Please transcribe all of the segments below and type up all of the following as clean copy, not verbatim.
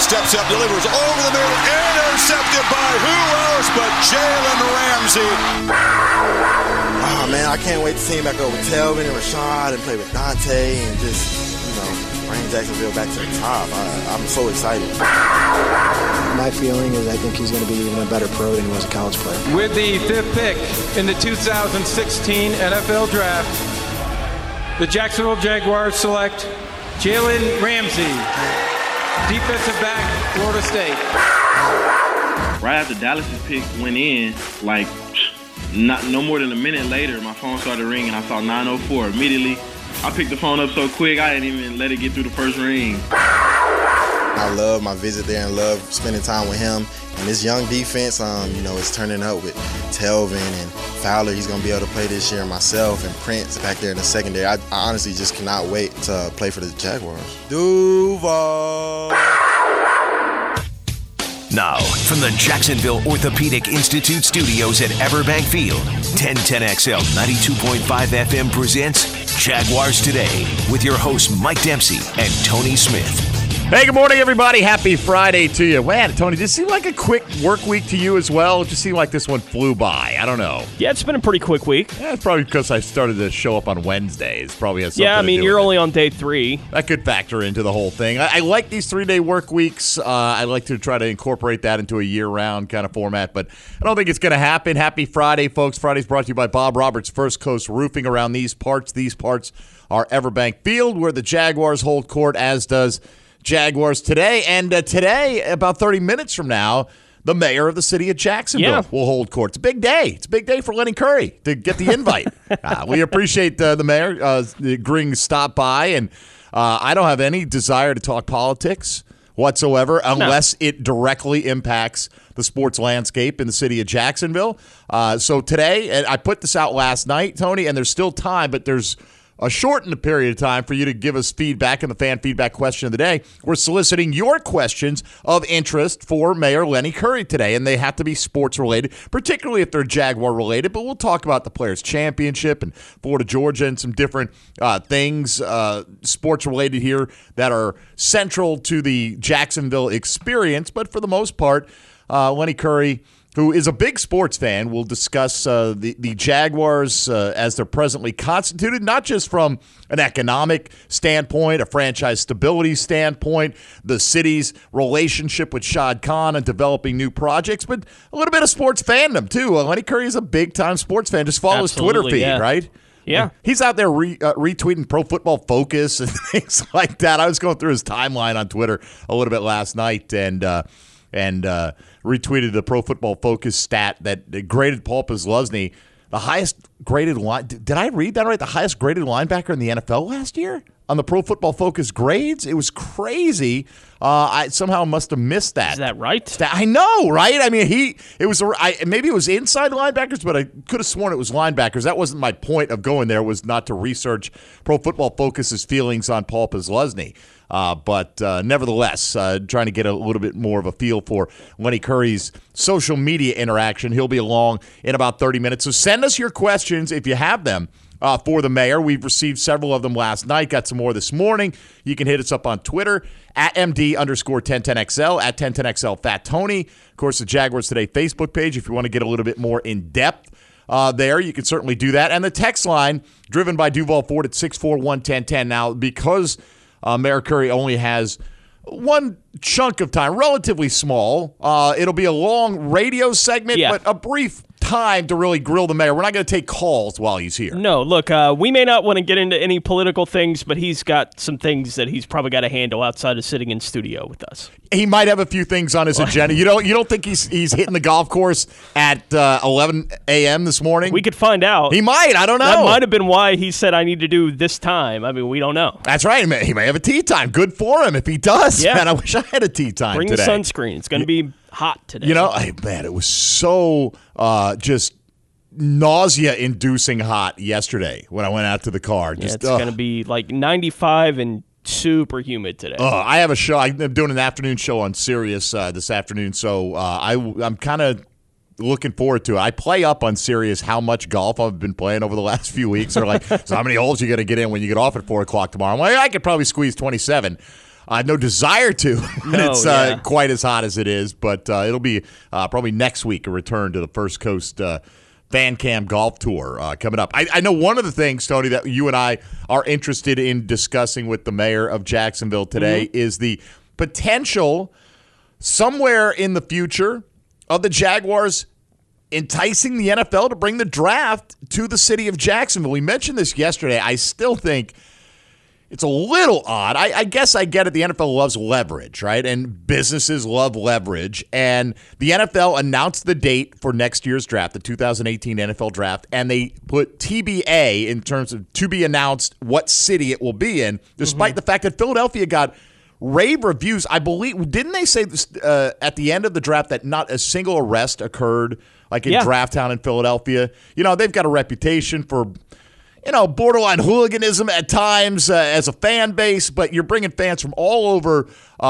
steps up, delivers over the middle, intercepted by who else but Jalen Ramsey. Oh, man, I can't wait to see him back over with Telvin and Rashad and play with Dante and just, bring Jacksonville back to the top. I'm so excited. My feeling is I think he's going to be even a better pro than he was a college player. With the 5th pick in the 2016 NFL Draft, the Jacksonville Jaguars select Jalen Ramsey, defensive back, Florida State. Right after Dallas's pick went in, no more than a minute later, my phone started ringing. I saw 904 immediately. I picked the phone up so quick, I didn't even let it get through the first ring. I love my visit there and love spending time with him. And this young defense, is turning up with Telvin and Fowler. He's going to be able to play this year, myself and Prince back there in the secondary. I honestly just cannot wait to play for the Jaguars. Duval. Now, from the Jacksonville Orthopedic Institute studios at Everbank Field, 1010XL 92.5 FM presents Jaguars Today with your hosts Mike Dempsey and Tony Smith. Hey, good morning, everybody. Happy Friday to you. Man, Tony, does it seem like a quick work week to you as well? It just seemed like this one flew by. I don't know. Yeah, it's been a pretty quick week. Yeah, it's probably because I started to show up on Wednesdays. Probably has something to do you're with only on day 3. That could factor into the whole thing. I like these 3-day work weeks. I like to try to incorporate that into a year-round kind of format, but I don't think it's going to happen. Happy Friday, folks. Friday's brought to you by Bob Roberts First Coast Roofing around these parts. These parts are Everbank Field, where the Jaguars hold court, as does Jaguars Today. And today, about 30 minutes from now, the mayor of the city of Jacksonville will hold court. It's a big day. It's a big day for Lenny Curry to get the invite. We appreciate the mayor agreeing to stop by. And I don't have any desire to talk politics whatsoever unless it directly impacts the sports landscape in the city of Jacksonville. So today, and I put this out last night, Tony, and there's still time, but there's a shortened period of time for you to give us feedback in the fan feedback question of the day. We're soliciting your questions of interest for Mayor Lenny Curry today, and they have to be sports related, particularly if they're Jaguar related, but we'll talk about the Players' Championship and Florida, Georgia, and some different things sports related here that are central to the Jacksonville experience. But for the most part, Lenny Curry, who is a big sports fan, will discuss the Jaguars as they're presently constituted, not just from an economic standpoint, a franchise stability standpoint, the city's relationship with Shad Khan and developing new projects, but a little bit of sports fandom, too. Lenny Curry is a big-time sports fan. Just follow his Twitter feed, right? Yeah. He's out there retweeting Pro Football Focus and things like that. I was going through his timeline on Twitter a little bit last night, and retweeted the Pro Football Focus stat that graded Paul Posluszny the highest graded line. Did I read that right? The highest graded linebacker in the NFL last year on the Pro Football Focus grades. It was crazy. I somehow must have missed that. Is that right? I know, right? I mean, maybe it was inside linebackers, but I could have sworn it was linebackers. That wasn't my point of going there. Was not to research Pro Football Focus's feelings on Paul Posluszny. But nevertheless, trying to get a little bit more of a feel for Lenny Curry's social media interaction. He'll be along in about 30 minutes. So send us your questions if you have them for the mayor. We've received several of them last night, got some more this morning. You can hit us up on Twitter at MD_1010XL, at 1010XL Fat Tony. Of course, the Jaguars Today Facebook page if you want to get a little bit more in depth. There, you can certainly do that. And the text line, driven by Duval Ford at 641-1010. Now, because Mayor Curry only has one chunk of time, relatively small. It'll be a long radio segment, but a brief time to really grill the mayor. We're not going to take calls while he's here. No, look, we may not want to get into any political things, but he's got some things that he's probably got to handle outside of sitting in studio with us. He might have a few things on his agenda. You don't think he's hitting the golf course at 11 a.m. this morning? We could find out. He might. I don't know. That might have been why he said, I need to do this time. I mean, we don't know. That's right. He may have a tee time. Good for him if he does. Yeah. Man, I wish I had a tee time today. Bring the sunscreen. It's going to be hot today. Man, it was so just nausea-inducing hot yesterday when I went out to the car. It's going to be like 95 and super humid today. I have a show. I'm doing an afternoon show on Sirius this afternoon, so I'm kind of looking forward to it. I play up on Sirius how much golf I've been playing over the last few weeks. They're like, so how many holes you going to get in when you get off at 4 o'clock tomorrow? I'm like, I could probably squeeze 27. no desire to. No, It's quite as hot as it is, but it'll be probably next week a return to the First Coast Fan Cam Golf Tour coming up. I know one of the things, Tony, that you and I are interested in discussing with the mayor of Jacksonville today is the potential somewhere in the future of the Jaguars enticing the NFL to bring the draft to the city of Jacksonville. We mentioned this yesterday. I still think it's a little odd. I guess I get it. The NFL loves leverage, right? And businesses love leverage. And the NFL announced the date for next year's draft, the 2018 NFL draft, and they put TBA in terms of to be announced what city it will be in, despite the fact that Philadelphia got rave reviews. I believe, didn't they say this, at the end of the draft that not a single arrest occurred, like in Draft Town in Philadelphia? You know, they've got a reputation for, you know, borderline hooliganism at times as a fan base, but you're bringing fans from all over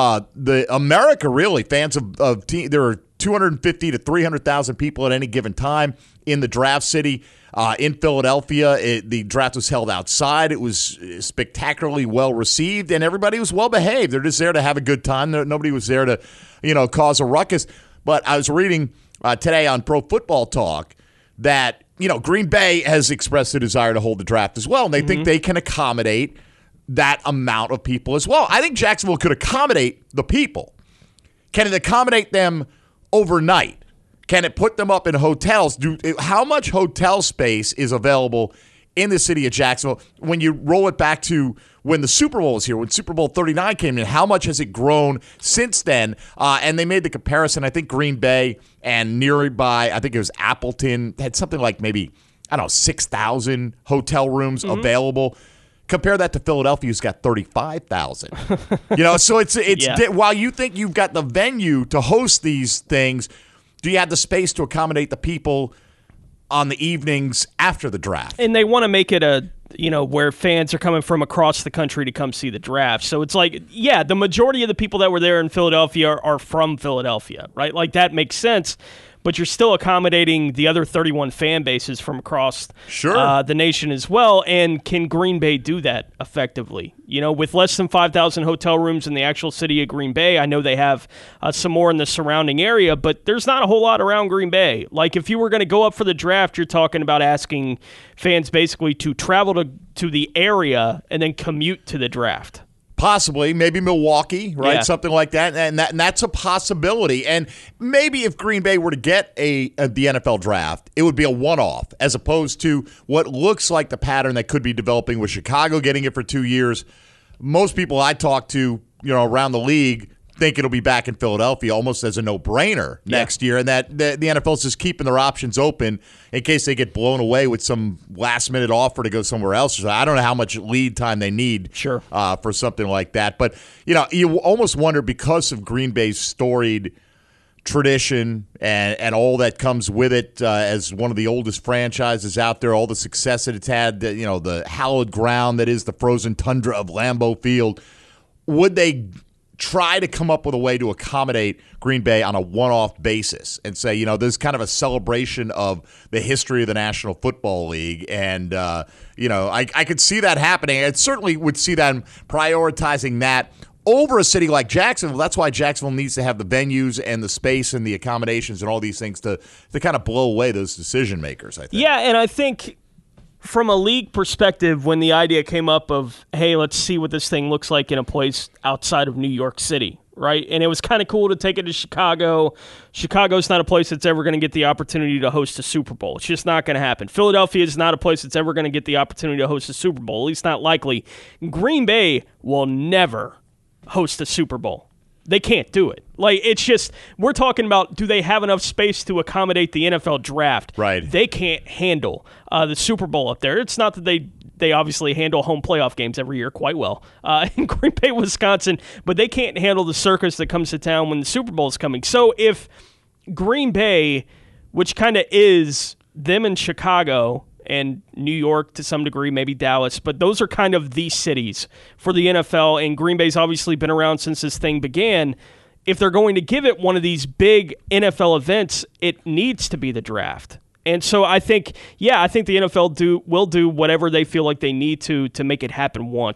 the America, really. Fans of team. There are 250 to 300,000 people at any given time in the draft city in Philadelphia. The draft was held outside. It was spectacularly well received, and everybody was well behaved. They're just there to have a good time. Nobody was there to, you know, cause a ruckus. But I was reading today on Pro Football Talk that, you know, Green Bay has expressed a desire to hold the draft as well, and they think they can accommodate that amount of people as well. I think Jacksonville could accommodate the people. Can it accommodate them overnight? Can it put them up in hotels? How much hotel space is available in the city of Jacksonville when you roll it back to when the Super Bowl was here, when Super Bowl 39 came in? How much has it grown since then? And they made the comparison. I think Green Bay and nearby, I think it was Appleton, had something like maybe, I don't know, 6,000 hotel rooms available. Compare that to Philadelphia, who's got 35,000. You know, so it's while you think you've got the venue to host these things, do you have the space to accommodate the people on the evenings after the draft? And they want to make it where fans are coming from across the country to come see the draft. So it's like, yeah, the majority of the people that were there in Philadelphia are from Philadelphia, right? Like, that makes sense. But you're still accommodating the other 31 fan bases from across the nation as well. And can Green Bay do that effectively? You know, with less than 5,000 hotel rooms in the actual city of Green Bay, I know they have some more in the surrounding area, but there's not a whole lot around Green Bay. Like, if you were going to go up for the draft, you're talking about asking fans basically to travel to the area and then commute to the draft. Possibly, maybe Milwaukee, right? Yeah. Something like that. And that's a possibility. And maybe if Green Bay were to get the NFL draft, it would be a one-off as opposed to what looks like the pattern that could be developing with Chicago getting it for 2 years. Most people I talk to, you know, around the league think it'll be back in Philadelphia almost as a no-brainer next year, and that the NFL is just keeping their options open in case they get blown away with some last-minute offer to go somewhere else. I don't know how much lead time they need for something like that. But, you know, you almost wonder, because of Green Bay's storied tradition and all that comes with it as one of the oldest franchises out there, all the success that it's had, you know, the hallowed ground that is the frozen tundra of Lambeau Field, would they try to come up with a way to accommodate Green Bay on a one-off basis and say, you know, there's kind of a celebration of the history of the National Football League. And, you know, I could see that happening. I certainly would see them prioritizing that over a city like Jacksonville. That's why Jacksonville needs to have the venues and the space and the accommodations and all these things to kind of blow away those decision makers, I think. Yeah, and I think from a league perspective, when the idea came up of, hey, let's see what this thing looks like in a place outside of New York City, right? And it was kind of cool to take it to Chicago. Chicago's not a place that's ever going to get the opportunity to host a Super Bowl. It's just not going to happen. Philadelphia is not a place that's ever going to get the opportunity to host a Super Bowl, at least not likely. Green Bay will never host a Super Bowl. They can't do it. Like, it's just, we're talking about, do they have enough space to accommodate the NFL draft? Right. They can't handle the Super Bowl up there. It's not that they obviously handle home playoff games every year quite well in Green Bay, Wisconsin, but they can't handle the circus that comes to town when the Super Bowl is coming. So if Green Bay, which kind of is them in Chicago and New York to some degree, maybe Dallas, but those are kind of the cities for the NFL, and Green Bay's obviously been around since this thing began. If they're going to give it one of these big NFL events, it needs to be the draft. And so I think the NFL will do whatever they feel like they need to make it happen once.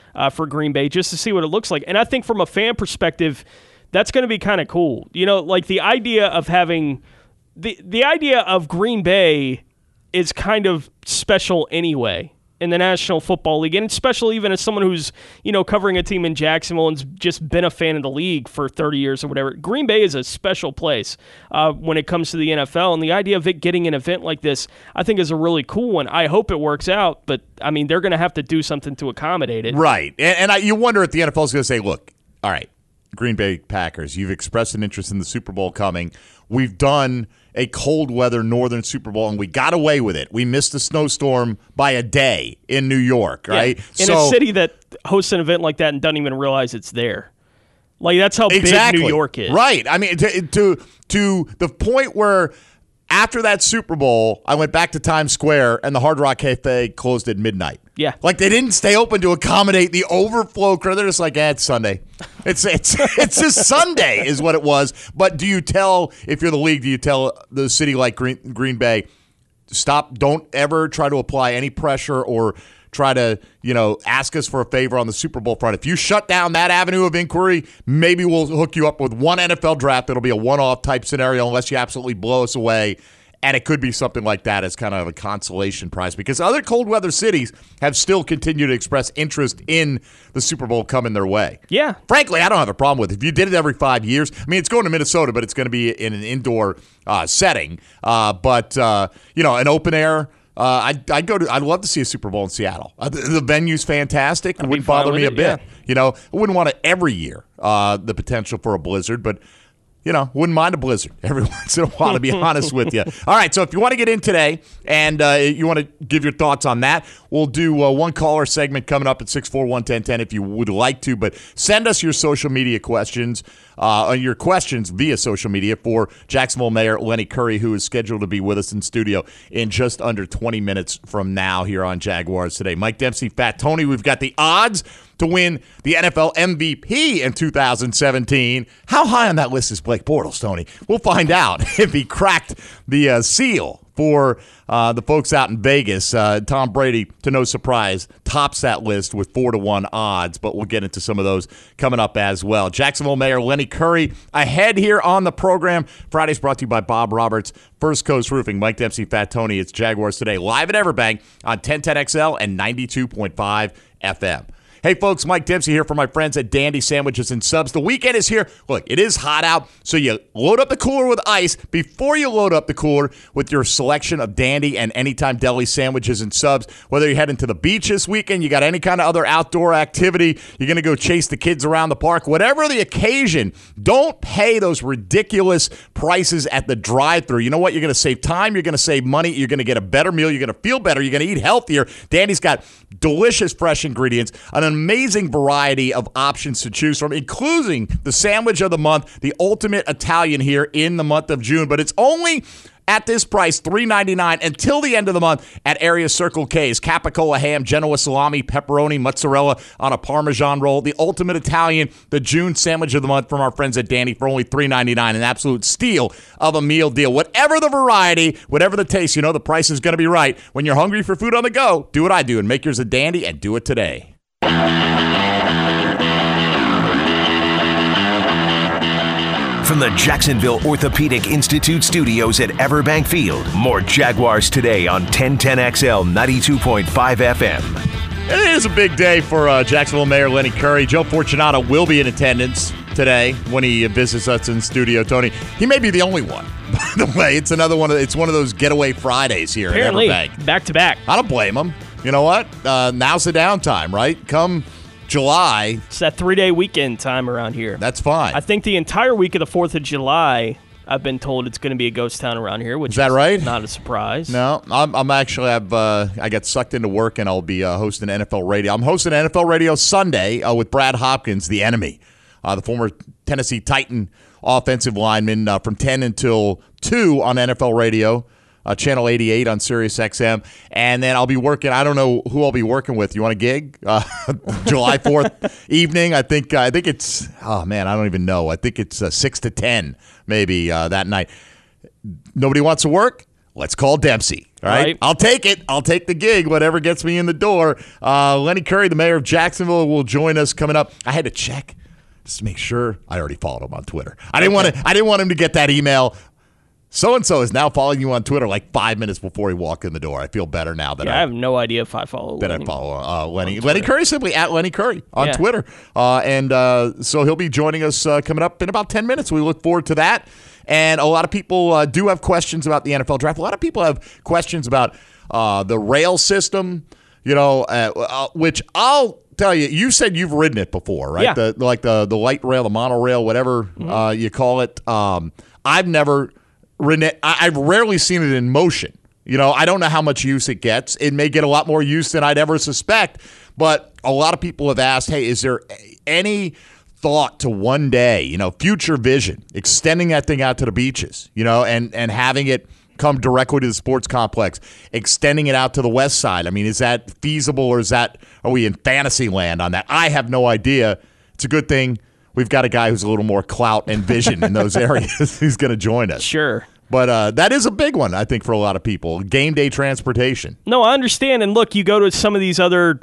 for Green Bay just to see what it looks like. And I think from a fan perspective, that's going to be kind of cool. Like the idea of having the idea of Green Bay is kind of special anyway in the National Football League, and it's special even as someone who's, covering a team in Jacksonville and's just been a fan of the league for 30 years or whatever. Green Bay is a special place when it comes to the NFL, and the idea of it getting an event like this, I think, is a really cool one. I hope it works out, but, they're going to have to do something to accommodate it. Right, and you wonder if the NFL is going to say, look, all right, Green Bay Packers, you've expressed an interest in the Super Bowl coming. We've done a cold weather Northern Super Bowl, and we got away with it. We missed the snowstorm by a day in New York, right? Yeah, in a city that hosts an event like that and doesn't even realize it's there. Like, that's how big New York is. Right. I mean, to the point where after that Super Bowl, I went back to Times Square, and the Hard Rock Cafe closed at midnight. Yeah. Like, they didn't stay open to accommodate the overflow crowd. They're just like, it's Sunday. It's just Sunday is what it was. But do you tell, if you're the league, do you tell the city like Green Bay, stop, don't ever try to apply any pressure or try to, ask us for a favor on the Super Bowl front. If you shut down that avenue of inquiry, maybe we'll hook you up with one NFL draft. It'll be a one-off type scenario unless you absolutely blow us away. And it could be something like that as kind of a consolation prize, because other cold weather cities have still continued to express interest in the Super Bowl coming their way. Yeah. Frankly, I don't have a problem with it. If you did it every 5 years, it's going to Minnesota, but it's going to be in an indoor setting. But an open air. I'd love to see a Super Bowl in Seattle. The venue's fantastic. It wouldn't bother me a bit. Yeah. I wouldn't want it every year, the potential for a blizzard, but wouldn't mind a blizzard every once in a while, to be honest with you. All right, so if you want to get in today and you want to give your thoughts on that, we'll do one caller segment coming up at 641-1010 if you would like to. But send us your social media questions, your questions via social media for Jacksonville Mayor Lenny Curry, who is scheduled to be with us in studio in just under 20 minutes from now here on Jaguars Today. Mike Dempsey, Fat Tony, we've got the odds to win the NFL MVP in 2017. How high on that list is Blake Bortles, Tony? We'll find out if he cracked the seal for the folks out in Vegas. Tom Brady, to no surprise, tops that list with 4-1 odds, but we'll get into some of those coming up as well. Jacksonville Mayor Lenny Curry ahead here on the program. Friday's brought to you by Bob Roberts, First Coast Roofing. Mike Dempsey, Fat Tony. It's Jaguars Today, live at Everbank on 1010XL and 92.5 FM. Hey, folks, Mike Dempsey here for my friends at Dandy Sandwiches and Subs. The weekend is here. Look, it is hot out, so you load up the cooler with ice before you load up the cooler with your selection of Dandy and Anytime Deli sandwiches and subs. Whether you're heading to the beach this weekend, you got any kind of other outdoor activity, you're going to go chase the kids around the park, whatever the occasion, don't pay those ridiculous prices at the drive-thru. You know what? You're going to save time. You're going to save money. You're going to get a better meal. You're going to feel better. You're going to eat healthier. Dandy's got delicious, fresh ingredients, an amazing variety of options to choose from, including the sandwich of the month, the ultimate Italian here in the month of June. But it's only at this price, $3.99 until the end of the month at area Circle K's. Capicola ham, Genoa salami, pepperoni, mozzarella on a Parmesan roll. The ultimate Italian, the June sandwich of the month from our friends at Dandy for only $3.99. An absolute steal of a meal deal. Whatever the variety, whatever the taste, the price is going to be right. When you're hungry for food on the go, do what I do and make yours a Dandy, and do it today. From the Jacksonville Orthopedic Institute studios at Everbank Field, more Jaguars Today on 1010XL 92.5 FM. It is a big day for Jacksonville Mayor Lenny Curry. Joe Fortunato will be in attendance today when he visits us in studio. Tony, he may be the only one. By the way, it's one of those getaway Fridays here Apparently, at Everbank. Back to back. I don't blame him. You know what? Now's the downtime, right? Come July. It's that 3-day weekend time around here. That's fine. I think the entire week of the 4th of July, I've been told it's going to be a ghost town around here, which is that right? Not a surprise. No, I'm actually, I got sucked into work, and I'll be hosting NFL radio. I'm hosting NFL radio Sunday with Brad Hopkins, the enemy, the former Tennessee Titan offensive lineman, from 10 until 2 on NFL radio. Channel 88 on Sirius XM, and then I'll be working. I don't know who I'll be working with. You want a gig? July 4th evening. I think it's. Oh man, I don't even know. I think it's 6 to 10 maybe that night. Nobody wants to work. let's call Dempsey. All right? I'll take it. I'll take the gig, whatever gets me in the door. Lenny Curry, the mayor of Jacksonville, will join us coming up. I had to check just to make sure. I already followed him on Twitter. I didn't want him to get that email. So-and-so is now following you on Twitter like 5 minutes before he walked in the door. I feel better now that I have no idea if I follow Lenny. I follow Lenny. Lenny Curry, simply at Lenny Curry on Twitter. So he'll be joining us coming up in about 10 minutes. We look forward to that. And a lot of people do have questions about the NFL draft. A lot of people have questions about the rail system, which I'll tell you. You said you've ridden it before, right? Yeah. The light rail, the monorail, whatever you call it. I've never ridden it. I've rarely seen it in motion. I don't know how much use it gets. It may get a lot more use than I'd ever suspect. But a lot of people have asked, hey, is there any thought to one day, future vision, extending that thing out to the beaches, and having it come directly to the sports complex, extending it out to the west side? I mean, is that feasible, or are we in fantasy land on that? I have no idea. It's a good thing we've got a guy who's a little more clout and vision in those areas who's going to join us. Sure. But that is a big one, I think, for a lot of people. Game day transportation. No, I understand. And look, you go to some of these other,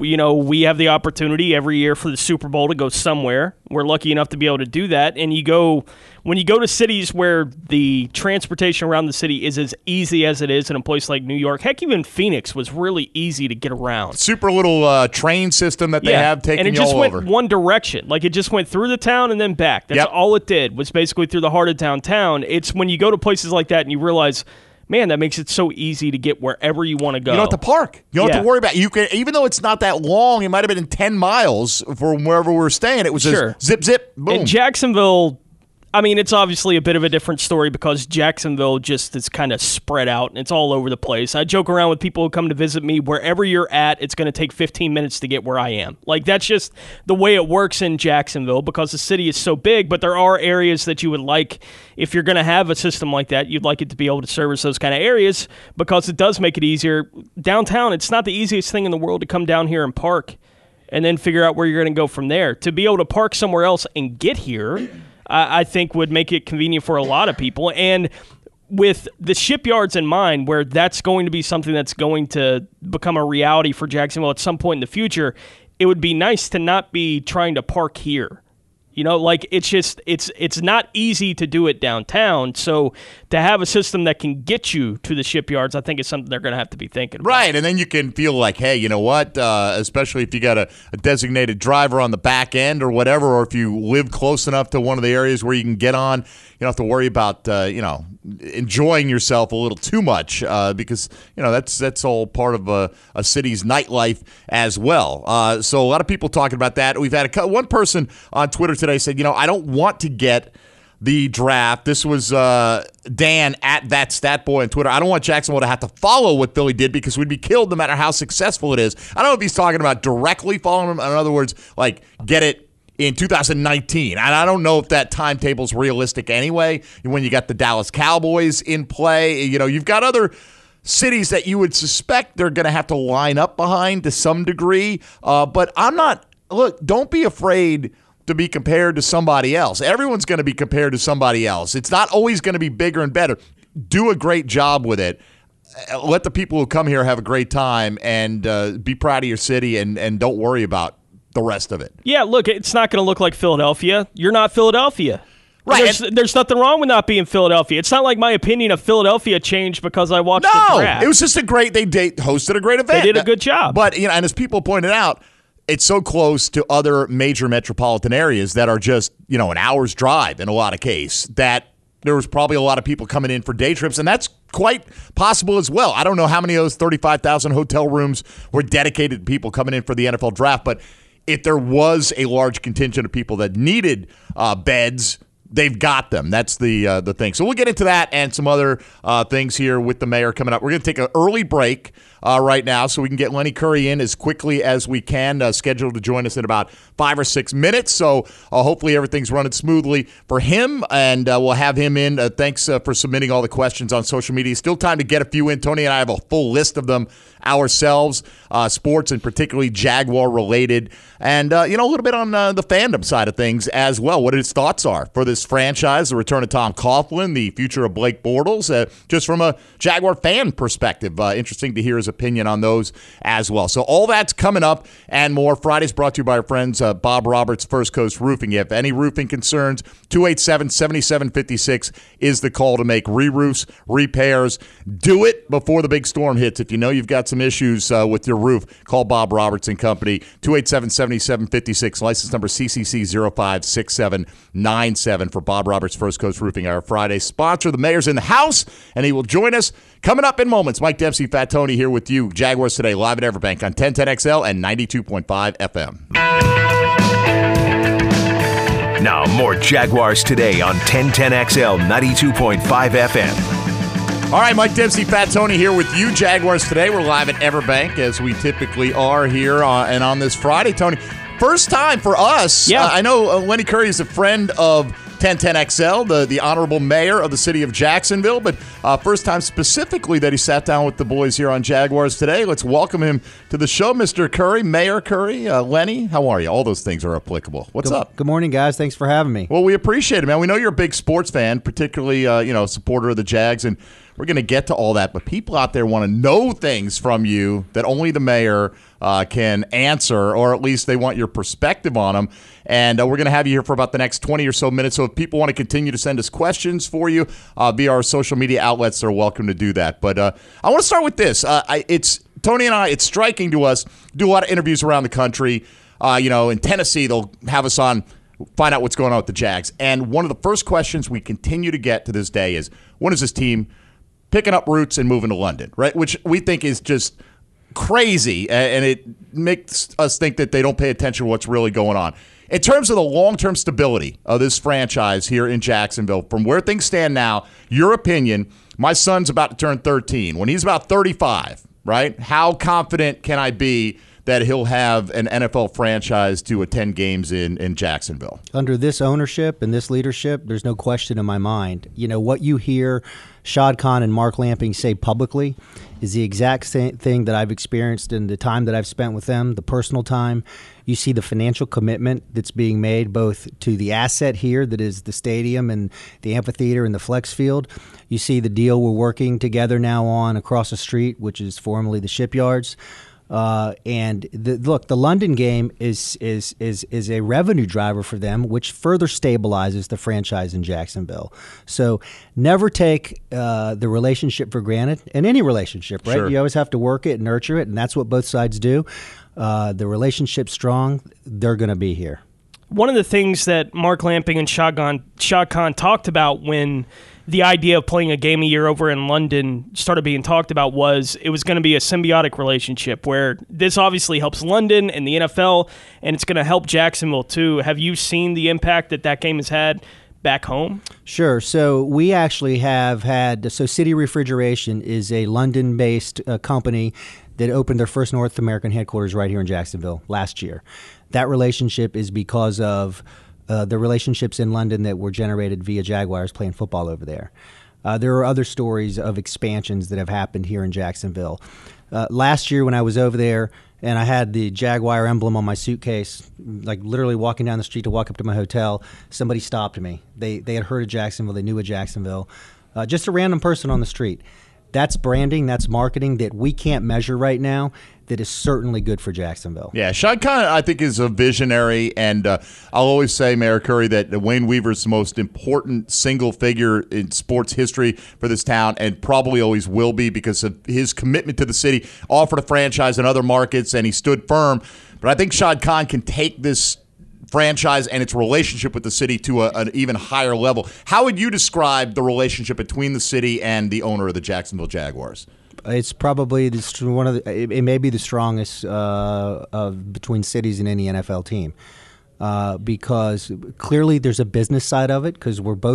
we have the opportunity every year for the Super Bowl to go somewhere. We're lucky enough to be able to do that. And when you go to cities where the transportation around the city is as easy as it is in a place like New York, heck, even Phoenix was really easy to get around. Super little train system that they have taking you all over. And it just went one direction. Like, it just went through the town and then back. That's all it did, was basically through the heart of downtown. It's when you go to places like that and you realize, man, that makes it so easy to get wherever you want to go. You don't have to park. You don't have to worry about it. You can, even though it's not that long, it might have been 10 miles from wherever we're staying. It was just zip, zip, boom. In Jacksonville, I mean, it's obviously a bit of a different story because Jacksonville just is kind of spread out and it's all over the place. I joke around with people who come to visit me. Wherever you're at, it's going to take 15 minutes to get where I am. Like, that's just the way it works in Jacksonville because the city is so big, but there are areas that you would like, if you're going to have a system like that, you'd like it to be able to service those kind of areas because it does make it easier. Downtown, it's not the easiest thing in the world to come down here and park and then figure out where you're going to go from there. To be able to park somewhere else and get here, I think would make it convenient for a lot of people. And with the shipyards in mind, where that's going to be something that's going to become a reality for Jacksonville at some point in the future, it would be nice to not be trying to park here. It's not easy to do it downtown. So to have a system that can get you to the shipyards, I think is something they're going to have to be thinking about. Right, and then you can feel like, hey, you know what? Especially if you got a designated driver on the back end or whatever, or if you live close enough to one of the areas where you can get on, you don't have to worry about, enjoying yourself a little too much because, that's all part of a city's nightlife as well. So a lot of people talking about that. We've had one person on Twitter today said, I don't want to get the draft. This was Dan at that stat boy on Twitter. I don't want Jacksonville to have to follow what Philly did because we'd be killed no matter how successful it is. I don't know if he's talking about directly following him. In other words, like get it in 2019. And I don't know if that timetable's realistic anyway. When you got the Dallas Cowboys in play, you've got other cities that you would suspect they're going to have to line up behind to some degree. But I'm not. Look, don't be afraid to be compared to somebody else. Everyone's going to be compared to somebody else. It's not always going to be bigger and better. Do a great job with it. Let the people who come here have a great time and be proud of your city and don't worry about the rest of it. Yeah, look, it's not going to look like Philadelphia. You're not Philadelphia. Right. There's nothing wrong with not being Philadelphia. It's not like my opinion of Philadelphia changed because I watched the draft. It was just they hosted a great event. They did a good job. But, and as people pointed out, it's so close to other major metropolitan areas that are just, an hour's drive in a lot of cases that there was probably a lot of people coming in for day trips, and that's quite possible as well. I don't know how many of those 35,000 hotel rooms were dedicated to people coming in for the NFL draft, but if there was a large contingent of people that needed beds, they've got them. That's the thing. So we'll get into that and some other things here with the mayor coming up. We're going to take an early break. right now, so we can get Lenny Curry in as quickly as we can, scheduled to join us in about 5 or 6 minutes. So hopefully everything's running smoothly for him, and we'll have him in. Thanks for submitting all the questions on social media. Still time to get a few in. Tony and I have a full list of them ourselves, sports and particularly Jaguar-related, and a little bit on the fandom side of things as well, what his thoughts are for this franchise, the return of Tom Coughlin, the future of Blake Bortles, just from a Jaguar fan perspective. Interesting to hear his opinion on those as well. So all that's coming up and more. Friday's brought to you by our friends Bob Roberts, First Coast Roofing. If any roofing concerns, 287-7756 is the call to make. Re-roofs, repairs. Do it before the big storm hits. If you know you've got some issues with your roof, call Bob Roberts and Company, 287-7756, license number CCC056797 for Bob Roberts, First Coast Roofing. Our Friday sponsor, the mayor's in the house, and he will join us coming up in moments. Mike Dempsey, Fat Tony here with you. Jaguars Today, live at Everbank on 1010XL and 92.5 FM. Now, more Jaguars Today on 1010XL 92.5 FM. All right, Mike Dempsey, Fat Tony here with you. Jaguars Today. We're live at Everbank, as we typically are here and on this Friday. Tony, first time for us. Yeah. I know Lenny Curry is a friend of 1010XL, the honorable mayor of the city of Jacksonville, but first time specifically that he sat down with the boys here on Jaguars Today. Let's welcome him to the show, Mr. Curry, Mayor Curry. Lenny, how are you? All those things are applicable. What's up? Good morning, guys. Thanks for having me. Well, we appreciate it, man. We know you're a big sports fan, particularly supporter of the Jags, and we're going to get to all that, but people out there want to know things from you that only the mayor can answer, or at least they want your perspective on them. And we're going to have you here for about the next 20 or so minutes. So if people want to continue to send us questions for you via our social media outlets, they're welcome to do that. But I want to start with this. It's Tony and I, it's striking to us, do a lot of interviews around the country. In Tennessee, they'll have us on, find out what's going on with the Jags. And one of the first questions we continue to get to this day is, when is this team picking up roots and moving to London, right? Which we think is just crazy, and it makes us think that they don't pay attention to what's really going on. In terms of the long-term stability of this franchise here in Jacksonville, from where things stand now, your opinion, my son's about to turn 13. When he's about 35, right, how confident can I be that he'll have an NFL franchise to attend games in Jacksonville? Under this ownership and this leadership, there's no question in my mind. What you hear Shad Khan and Mark Lamping say publicly is the exact same thing that I've experienced in the time that I've spent with them, the personal time. You see the financial commitment that's being made both to the asset here, that is the stadium and the amphitheater and the flex field. You see the deal we're working together now on across the street, which is formerly the Shipyards. The London game is a revenue driver for them, which further stabilizes the franchise in Jacksonville. So never take the relationship for granted in any relationship, right? Sure. You always have to work it, nurture it, and that's what both sides do. The relationship's strong. They're going to be here. One of the things that Mark Lamping and Shad Khan talked about when the idea of playing a game a year over in London started being talked about was it was going to be a symbiotic relationship where this obviously helps London and the NFL, and it's going to help Jacksonville too. Have you seen the impact that game has had back home? Sure. So we actually have had, City Refrigeration is a London-based company that opened their first North American headquarters right here in Jacksonville last year. That relationship is because of the relationships in London that were generated via Jaguars playing football over there. There are other stories of expansions that have happened here in Jacksonville. Last year when I was over there and I had the Jaguar emblem on my suitcase, like literally walking down the street to walk up to my hotel, somebody stopped me. They had heard of Jacksonville. They knew of Jacksonville. Just a random person on the street. That's branding, that's marketing that we can't measure right now that is certainly good for Jacksonville. Yeah, Shad Khan, I think, is a visionary, and I'll always say, Mayor Curry, that Wayne Weaver's the most important single figure in sports history for this town, and probably always will be because of his commitment to the city, offered a franchise in other markets, and he stood firm. But I think Shad Khan can take this franchise and its relationship with the city to an even higher level. How would you describe the relationship between the city and the owner of the Jacksonville Jaguars? It's probably it may be the strongest between cities in any NFL team because clearly there's a business side of it because we're both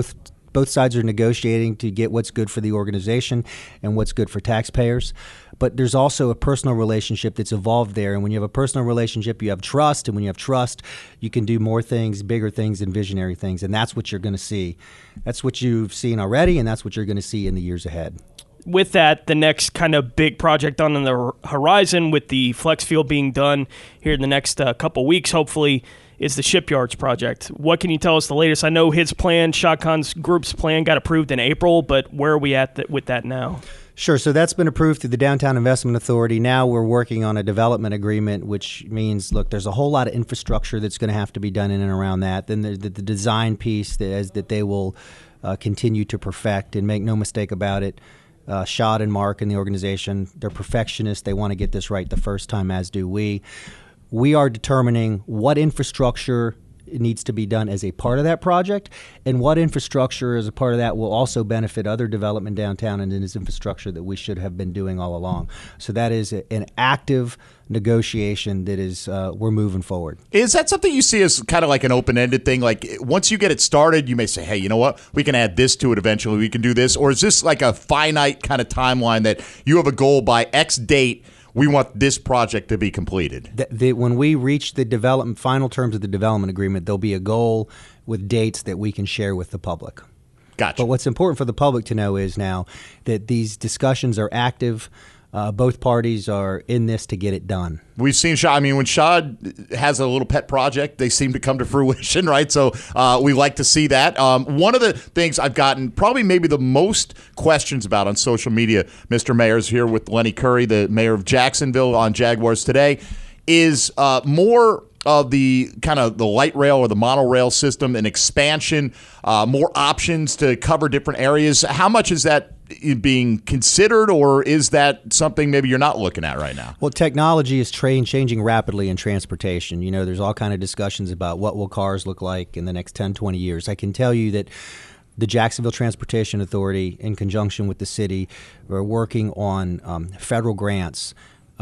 both sides are negotiating to get what's good for the organization and what's good for taxpayers. But there's also a personal relationship that's evolved there. And when you have a personal relationship, you have trust. And when you have trust, you can do more things, bigger things, and visionary things. And that's what you're going to see. That's what you've seen already, and that's what you're going to see in the years ahead. With that, the next kind of big project on the horizon, with the flex field being done here in the next couple weeks, hopefully, is the Shipyards project. What can you tell us the latest? I know his plan, Shad Khan's group's plan, got approved in April, but where are we at with that now? Sure. So that's been approved through the Downtown Investment Authority. Now we're working on a development agreement, which means, look, there's a whole lot of infrastructure that's going to have to be done in and around that. Then the design piece that they will continue to perfect, and make no mistake about it. Shad and Mark and the organization, they're perfectionists. They want to get this right the first time, as do we. We are determining what infrastructure needs to be done as a part of that project, and what infrastructure as a part of that will also benefit other development downtown, and is infrastructure that we should have been doing all along. So that is an active negotiation that is we're moving forward. Is that something you see as kind of like an open-ended thing? Like once you get it started, you may say, hey, you know what? We can add this to it eventually. We can do this. Or is this like a finite kind of timeline that you have a goal by X date, we want this project to be completed? When we reach the final terms of the development agreement, there'll be a goal with dates that we can share with the public. Gotcha. But what's important for the public to know is now that these discussions are active. Both parties are in this to get it done. We've seen Shad. I mean, when Shad has a little pet project, they seem to come to fruition, right? So we like to see that. One of the things I've gotten probably maybe the most questions about on social media, Mr. Mayor's here with Lenny Curry, the mayor of Jacksonville, on Jaguars Today, is more of the kind of the light rail or the monorail system, an expansion, more options to cover different areas. How much is that being considered, or is that something maybe you're not looking at right now? Well, technology is changing rapidly in transportation. You know, there's all kind of discussions about what will cars look like in the next 10, 20 years. I can tell you that the Jacksonville Transportation Authority, in conjunction with the city, are working on federal grants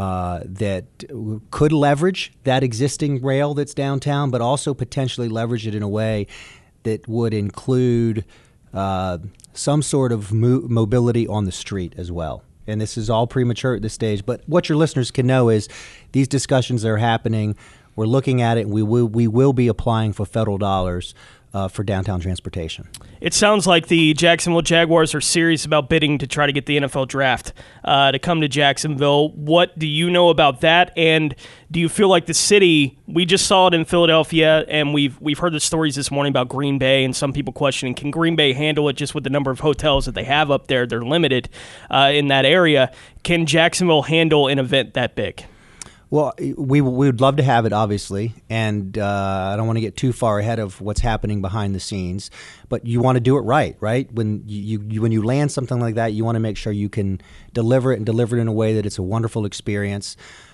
that could leverage that existing rail that's downtown, but also potentially leverage it in a way that would include some sort of mobility on the street as well. And this is all premature at this stage, but what your listeners can know is these discussions are happening. We're looking at it, and we will be applying for federal dollars for downtown transportation. It sounds like the Jacksonville Jaguars are serious about bidding to try to get the NFL draft to come to Jacksonville. What do you know about that? And do you feel like the city, we just saw it in Philadelphia, and we've heard the stories this morning about Green Bay, and some people questioning, can Green Bay handle it just with the number of hotels that they have up there? They're limited in that area. Can Jacksonville handle an event that big? Well, we would love to have it, obviously, and I don't want to get too far ahead of what's happening behind the scenes. But you want to do it right? When you land something like that, you want to make sure you can deliver it, and deliver it in a way that it's a wonderful experience.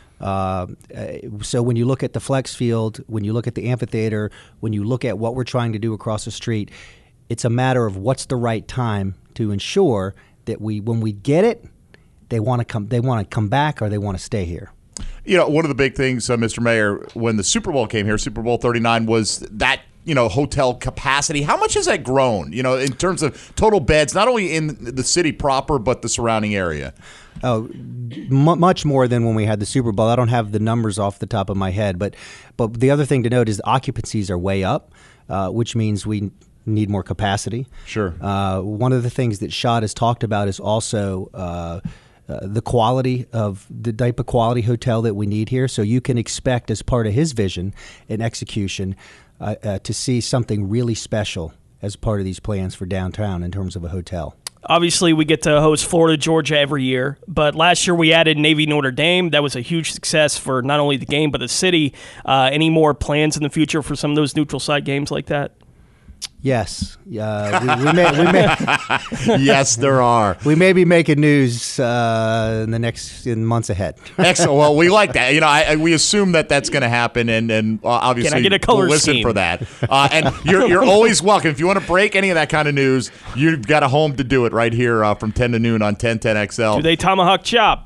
So when you look at the flex field, when you look at the amphitheater, when you look at what we're trying to do across the street, it's a matter of what's the right time to ensure that when we get it, they want to come back, or they want to stay here. You know, one of the big things, Mr. Mayor, when the Super Bowl came here, Super Bowl 39, was that, hotel capacity. How much has that grown, in terms of total beds, not only in the city proper, but the surrounding area? Oh, much more than when we had the Super Bowl. I don't have the numbers off the top of my head, but the other thing to note is the occupancies are way up, which means we need more capacity. Sure. One of the things that Shad has talked about is also the quality of the type of quality hotel that we need here. So you can expect, as part of his vision and execution, to see something really special as part of these plans for downtown in terms of a hotel. Obviously, we get to host Florida, Georgia every year, but last year we added Navy Notre Dame. That was a huge success for not only the game but the city. Any more plans in the future for some of those neutral site games like that? Yes, we may. Yes, there are. We may be making news in months ahead. Excellent. Well, we like that. We assume that that's going to happen, and obviously Can I get a color we'll listen scheme? for that. And you're always welcome. If you want to break any of that kind of news, you've got a home to do it right here from 10 to noon on 1010XL. Do they tomahawk chop?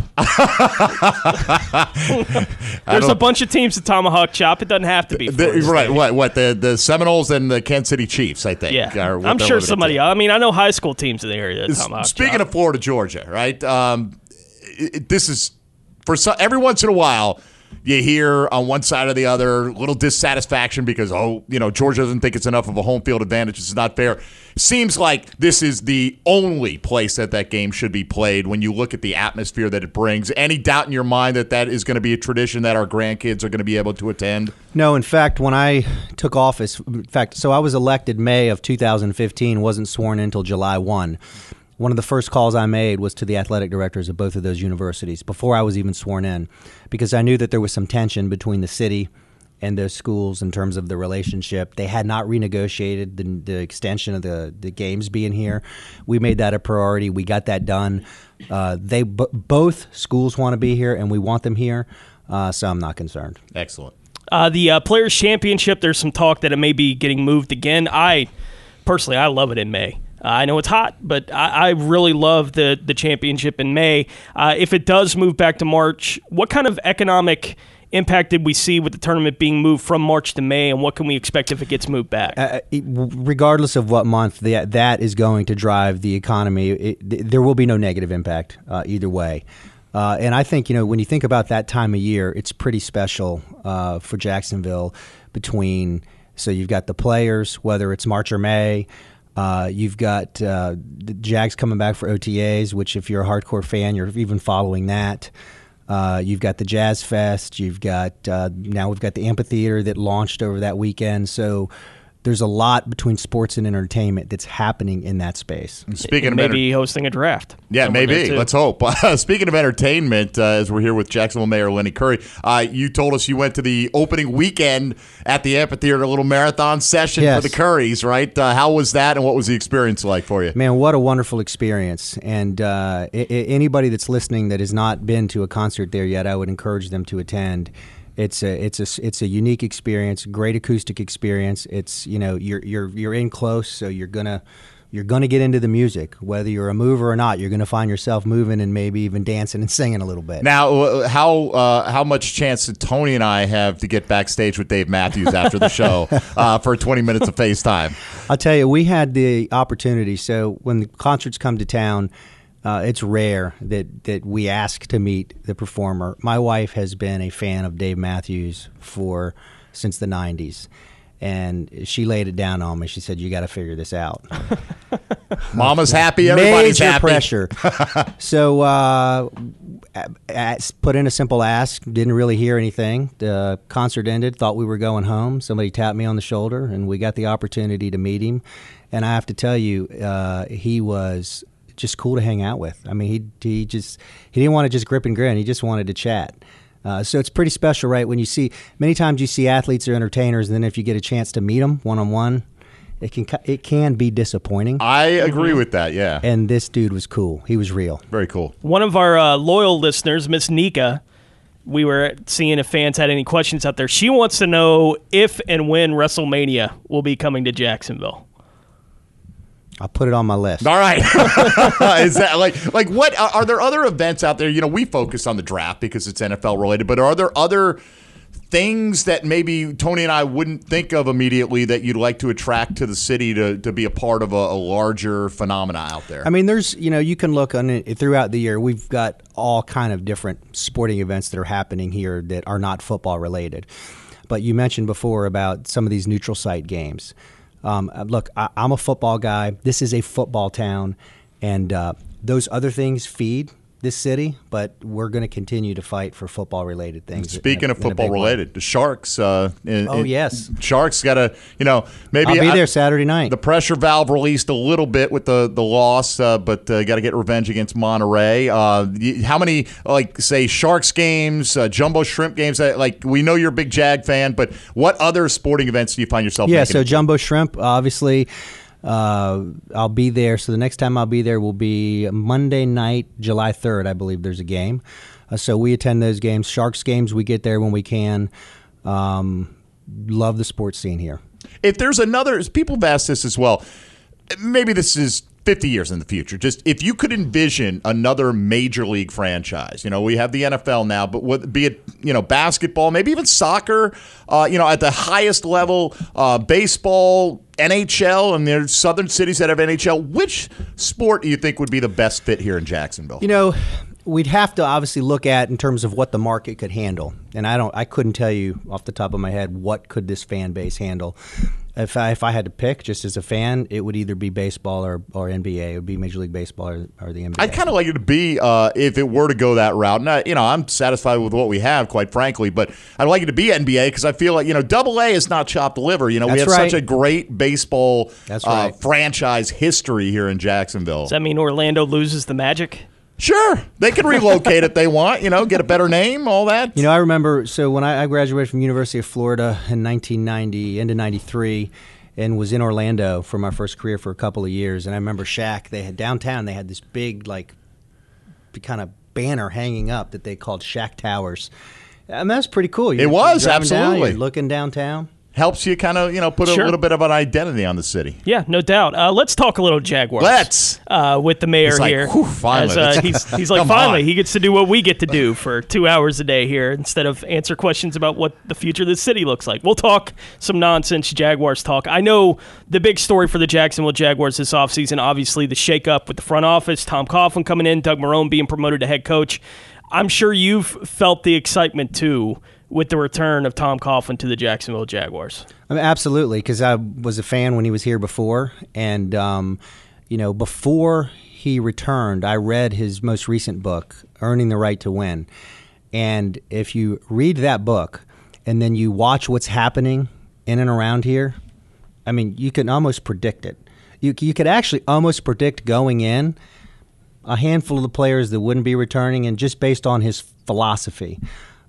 There's a bunch of teams that tomahawk chop. It doesn't have to be. Right. What? The Seminoles and the Kansas City Chiefs. I think. Yeah, are what I'm they're sure limited somebody. to. I mean, I know high school teams in the area. Speaking of Florida, Georgia, right? This is every once in a while. You hear on one side or the other little dissatisfaction because, Georgia doesn't think it's enough of a home field advantage. It's not fair. Seems like this is the only place that game should be played when you look at the atmosphere that it brings. Any doubt in your mind that is going to be a tradition that our grandkids are going to be able to attend? No, in fact, when I took office, so I was elected May of 2015, wasn't sworn in until July 1. One of the first calls I made was to the athletic directors of both of those universities before I was even sworn in, because I knew that there was some tension between the city and those schools in terms of the relationship. They had not renegotiated the extension of the games being here. We made that a priority. We got that done. Both schools want to be here, and we want them here, so I'm not concerned. Excellent. The Players' Championship, there's some talk that it may be getting moved again. Personally, I love it in May. I know it's hot, but I really love the championship in May. If it does move back to March, what kind of economic impact did we see with the tournament being moved from March to May, and what can we expect if it gets moved back? Regardless of what month, that is going to drive the economy. There will be no negative impact either way. And I think, when you think about that time of year, it's pretty special for Jacksonville so you've got the players, whether it's March or May. You've got the Jags coming back for OTAs, which if you're a hardcore fan, you're even following that. You've got the Jazz Fest. You've got now we've got the amphitheater that launched over that weekend. So there's a lot between sports and entertainment that's happening in that space. Speaking of maybe hosting a draft. Yeah, maybe. Let's hope. Speaking of entertainment, as we're here with Jacksonville Mayor Lenny Curry, you told us you went to the opening weekend at the amphitheater, a little marathon session for the Currys, right? How was that, and what was the experience like for you? Man, what a wonderful experience. And anybody that's listening that has not been to a concert there yet, I would encourage them to attend. It's a unique experience, great acoustic experience. It's you're in close, so you're gonna get into the music. Whether you're a mover or not, you're gonna find yourself moving and maybe even dancing and singing a little bit. Now, how much chance did Tony and I have to get backstage with Dave Matthews after the show for 20 minutes of FaceTime? I'll tell you, we had the opportunity. So when the concerts come to town, it's rare that we ask to meet the performer. My wife has been a fan of Dave Matthews since the 90s, and she laid it down on me. She said, "You got to figure this out." Mama's happy, everybody's Major happy. Pressure. So put in a simple ask. Didn't really hear anything. The concert ended. Thought we were going home. Somebody tapped me on the shoulder, and we got the opportunity to meet him. And I have to tell you, he was just cool to hang out with. I mean, he didn't want to just grip and grin. He just wanted to chat. So it's pretty special, right? When many times you see athletes or entertainers, and then if you get a chance to meet them one-on-one, it can be disappointing. I agree with that, yeah. And this dude was cool. He was real. Very cool. One of our loyal listeners, Miss Nika, we were seeing if fans had any questions out there. She wants to know if and when WrestleMania will be coming to Jacksonville. I'll put it on my list. All right. Is that like what are there other events out there? We focus on the draft because it's NFL related, but are there other things that maybe Tony and I wouldn't think of immediately that you'd like to attract to the city to be a part of a larger phenomena out there? I mean, there's, you can look on it throughout the year. We've got all kind of different sporting events that are happening here that are not football related. But you mentioned before about some of these neutral site games. Look, I'm a football guy. This is a football town, and those other things feed this city, but we're going to continue to fight for football-related things. Speaking of football-related, the Sharks. Yes. Sharks got to, maybe. I'll be there Saturday night. The pressure valve released a little bit with the loss, but got to get revenge against Monterey. How many, say, Sharks games, Jumbo Shrimp games? We know you're a big Jag fan, but what other sporting events do you find yourself making? So Jumbo Shrimp, obviously. I'll be there. So the next time I'll be there will be Monday night, July 3rd, I believe there's a game. So we attend those games. Sharks games, we get there when we can. Love the sports scene here. If there's another, people have asked this as well, maybe this is 50 years in the future, just if you could envision another major league franchise, we have the NFL now, but be it, basketball, maybe even soccer, at the highest level, baseball, NHL, and there's southern cities that have NHL. Which sport do you think would be the best fit here in Jacksonville? We'd have to obviously look at in terms of what the market could handle. And I couldn't tell you off the top of my head what could this fan base handle. If I had to pick, just as a fan, it would either be baseball or NBA. It would be Major League Baseball or the NBA. I'd kind of like it to be, if it were to go that route. Now, I'm satisfied with what we have, quite frankly, but I'd like it to be NBA because I feel like, AA is not chopped liver. We have such a great baseball franchise history here in Jacksonville. Does that mean Orlando loses the Magic? Sure. They can relocate if they want, get a better name, all that. I remember, so when I graduated from University of Florida in 1990, into 93, and was in Orlando for my first career for a couple of years, and I remember Shaq, downtown, they had this big, kind of banner hanging up that they called Shaq Towers. I mean, that's pretty cool. It was, absolutely. You're looking downtown. Helps you kind of, put a little bit of an identity on the city. Yeah, no doubt. Let's talk a little Jaguars. Let's. With the mayor here. Finally. He's like, finally, he gets to do what we get to do for 2 hours a day here instead of answer questions about what the future of the city looks like. We'll talk some nonsense Jaguars talk. I know the big story for the Jacksonville Jaguars this offseason, obviously the shakeup with the front office, Tom Coughlin coming in, Doug Marrone being promoted to head coach. I'm sure you've felt the excitement, too, with the return of Tom Coughlin to the Jacksonville Jaguars. I mean, absolutely, because I was a fan when he was here before. And, before he returned, I read his most recent book, Earning the Right to Win. And if you read that book and then you watch what's happening in and around here, I mean, you can almost predict it. You could actually almost predict going in a handful of the players that wouldn't be returning, and just based on his philosophy.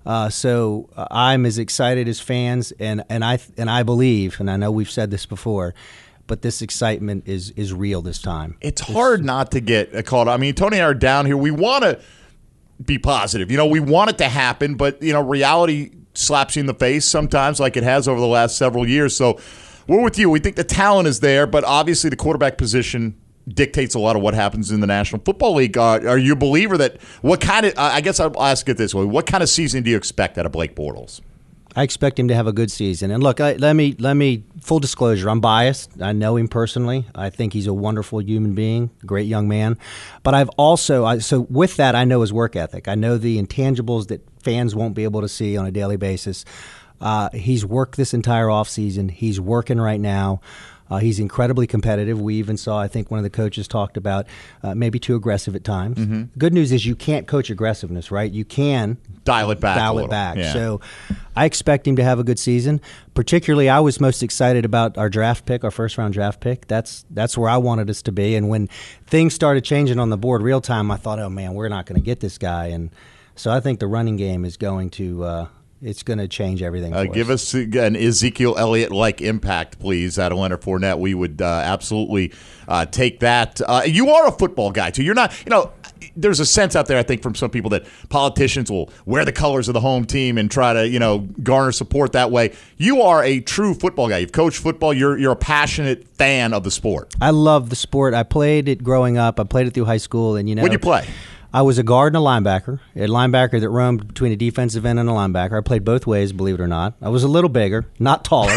So I'm as excited as fans, and I believe, and I know we've said this before, but this excitement is real this time. It's hard not to get caught. I mean, Tony and I are down here. We want to be positive. We want it to happen, but reality slaps you in the face sometimes, like it has over the last several years. So we're with you. We think the talent is there, but obviously the quarterback position dictates a lot of what happens in the National Football League. Are you a believer that I guess I'll ask it this way, what kind of season do you expect out of Blake Bortles? I expect him to have a good season. And look, let me full disclosure, I'm biased. I know him personally. I think he's a wonderful human being, great young man. But I've also, so with that, I know his work ethic. I know the intangibles that fans won't be able to see on a daily basis. He's worked this entire offseason. He's working right now. He's incredibly competitive. We even saw, I think one of the coaches talked about maybe too aggressive at times. Mm-hmm. Good news is you can't coach aggressiveness, right? You can dial it back. Yeah. So I expect him to have a good season. Particularly, I was most excited about our draft pick, our first-round draft pick. That's where I wanted us to be. And when things started changing on the board real time, I thought, oh, man, we're not going to get this guy. And so I think the running game is going to it's going to change everything for give us an Ezekiel Elliott-like impact, please, out of Leonard Fournette. We would absolutely take that. You are a football guy, too. You're not, there's a sense out there, I think, from some people that politicians will wear the colors of the home team and try to, garner support that way. You are a true football guy. You've coached football. You're a passionate fan of the sport. I love the sport. I played it growing up. I played it through high school. And, What'd you play? I was a guard and a linebacker that roamed between a defensive end and a linebacker. I played both ways, believe it or not. I was a little bigger, not taller.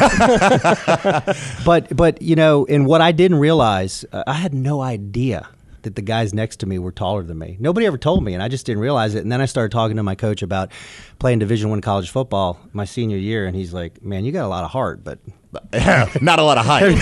But and what I didn't realize, I had no idea that the guys next to me were taller than me. Nobody ever told me, and I just didn't realize it. And then I started talking to my coach about playing Division I college football my senior year, and he's like, man, you got a lot of heart, but not a lot of height.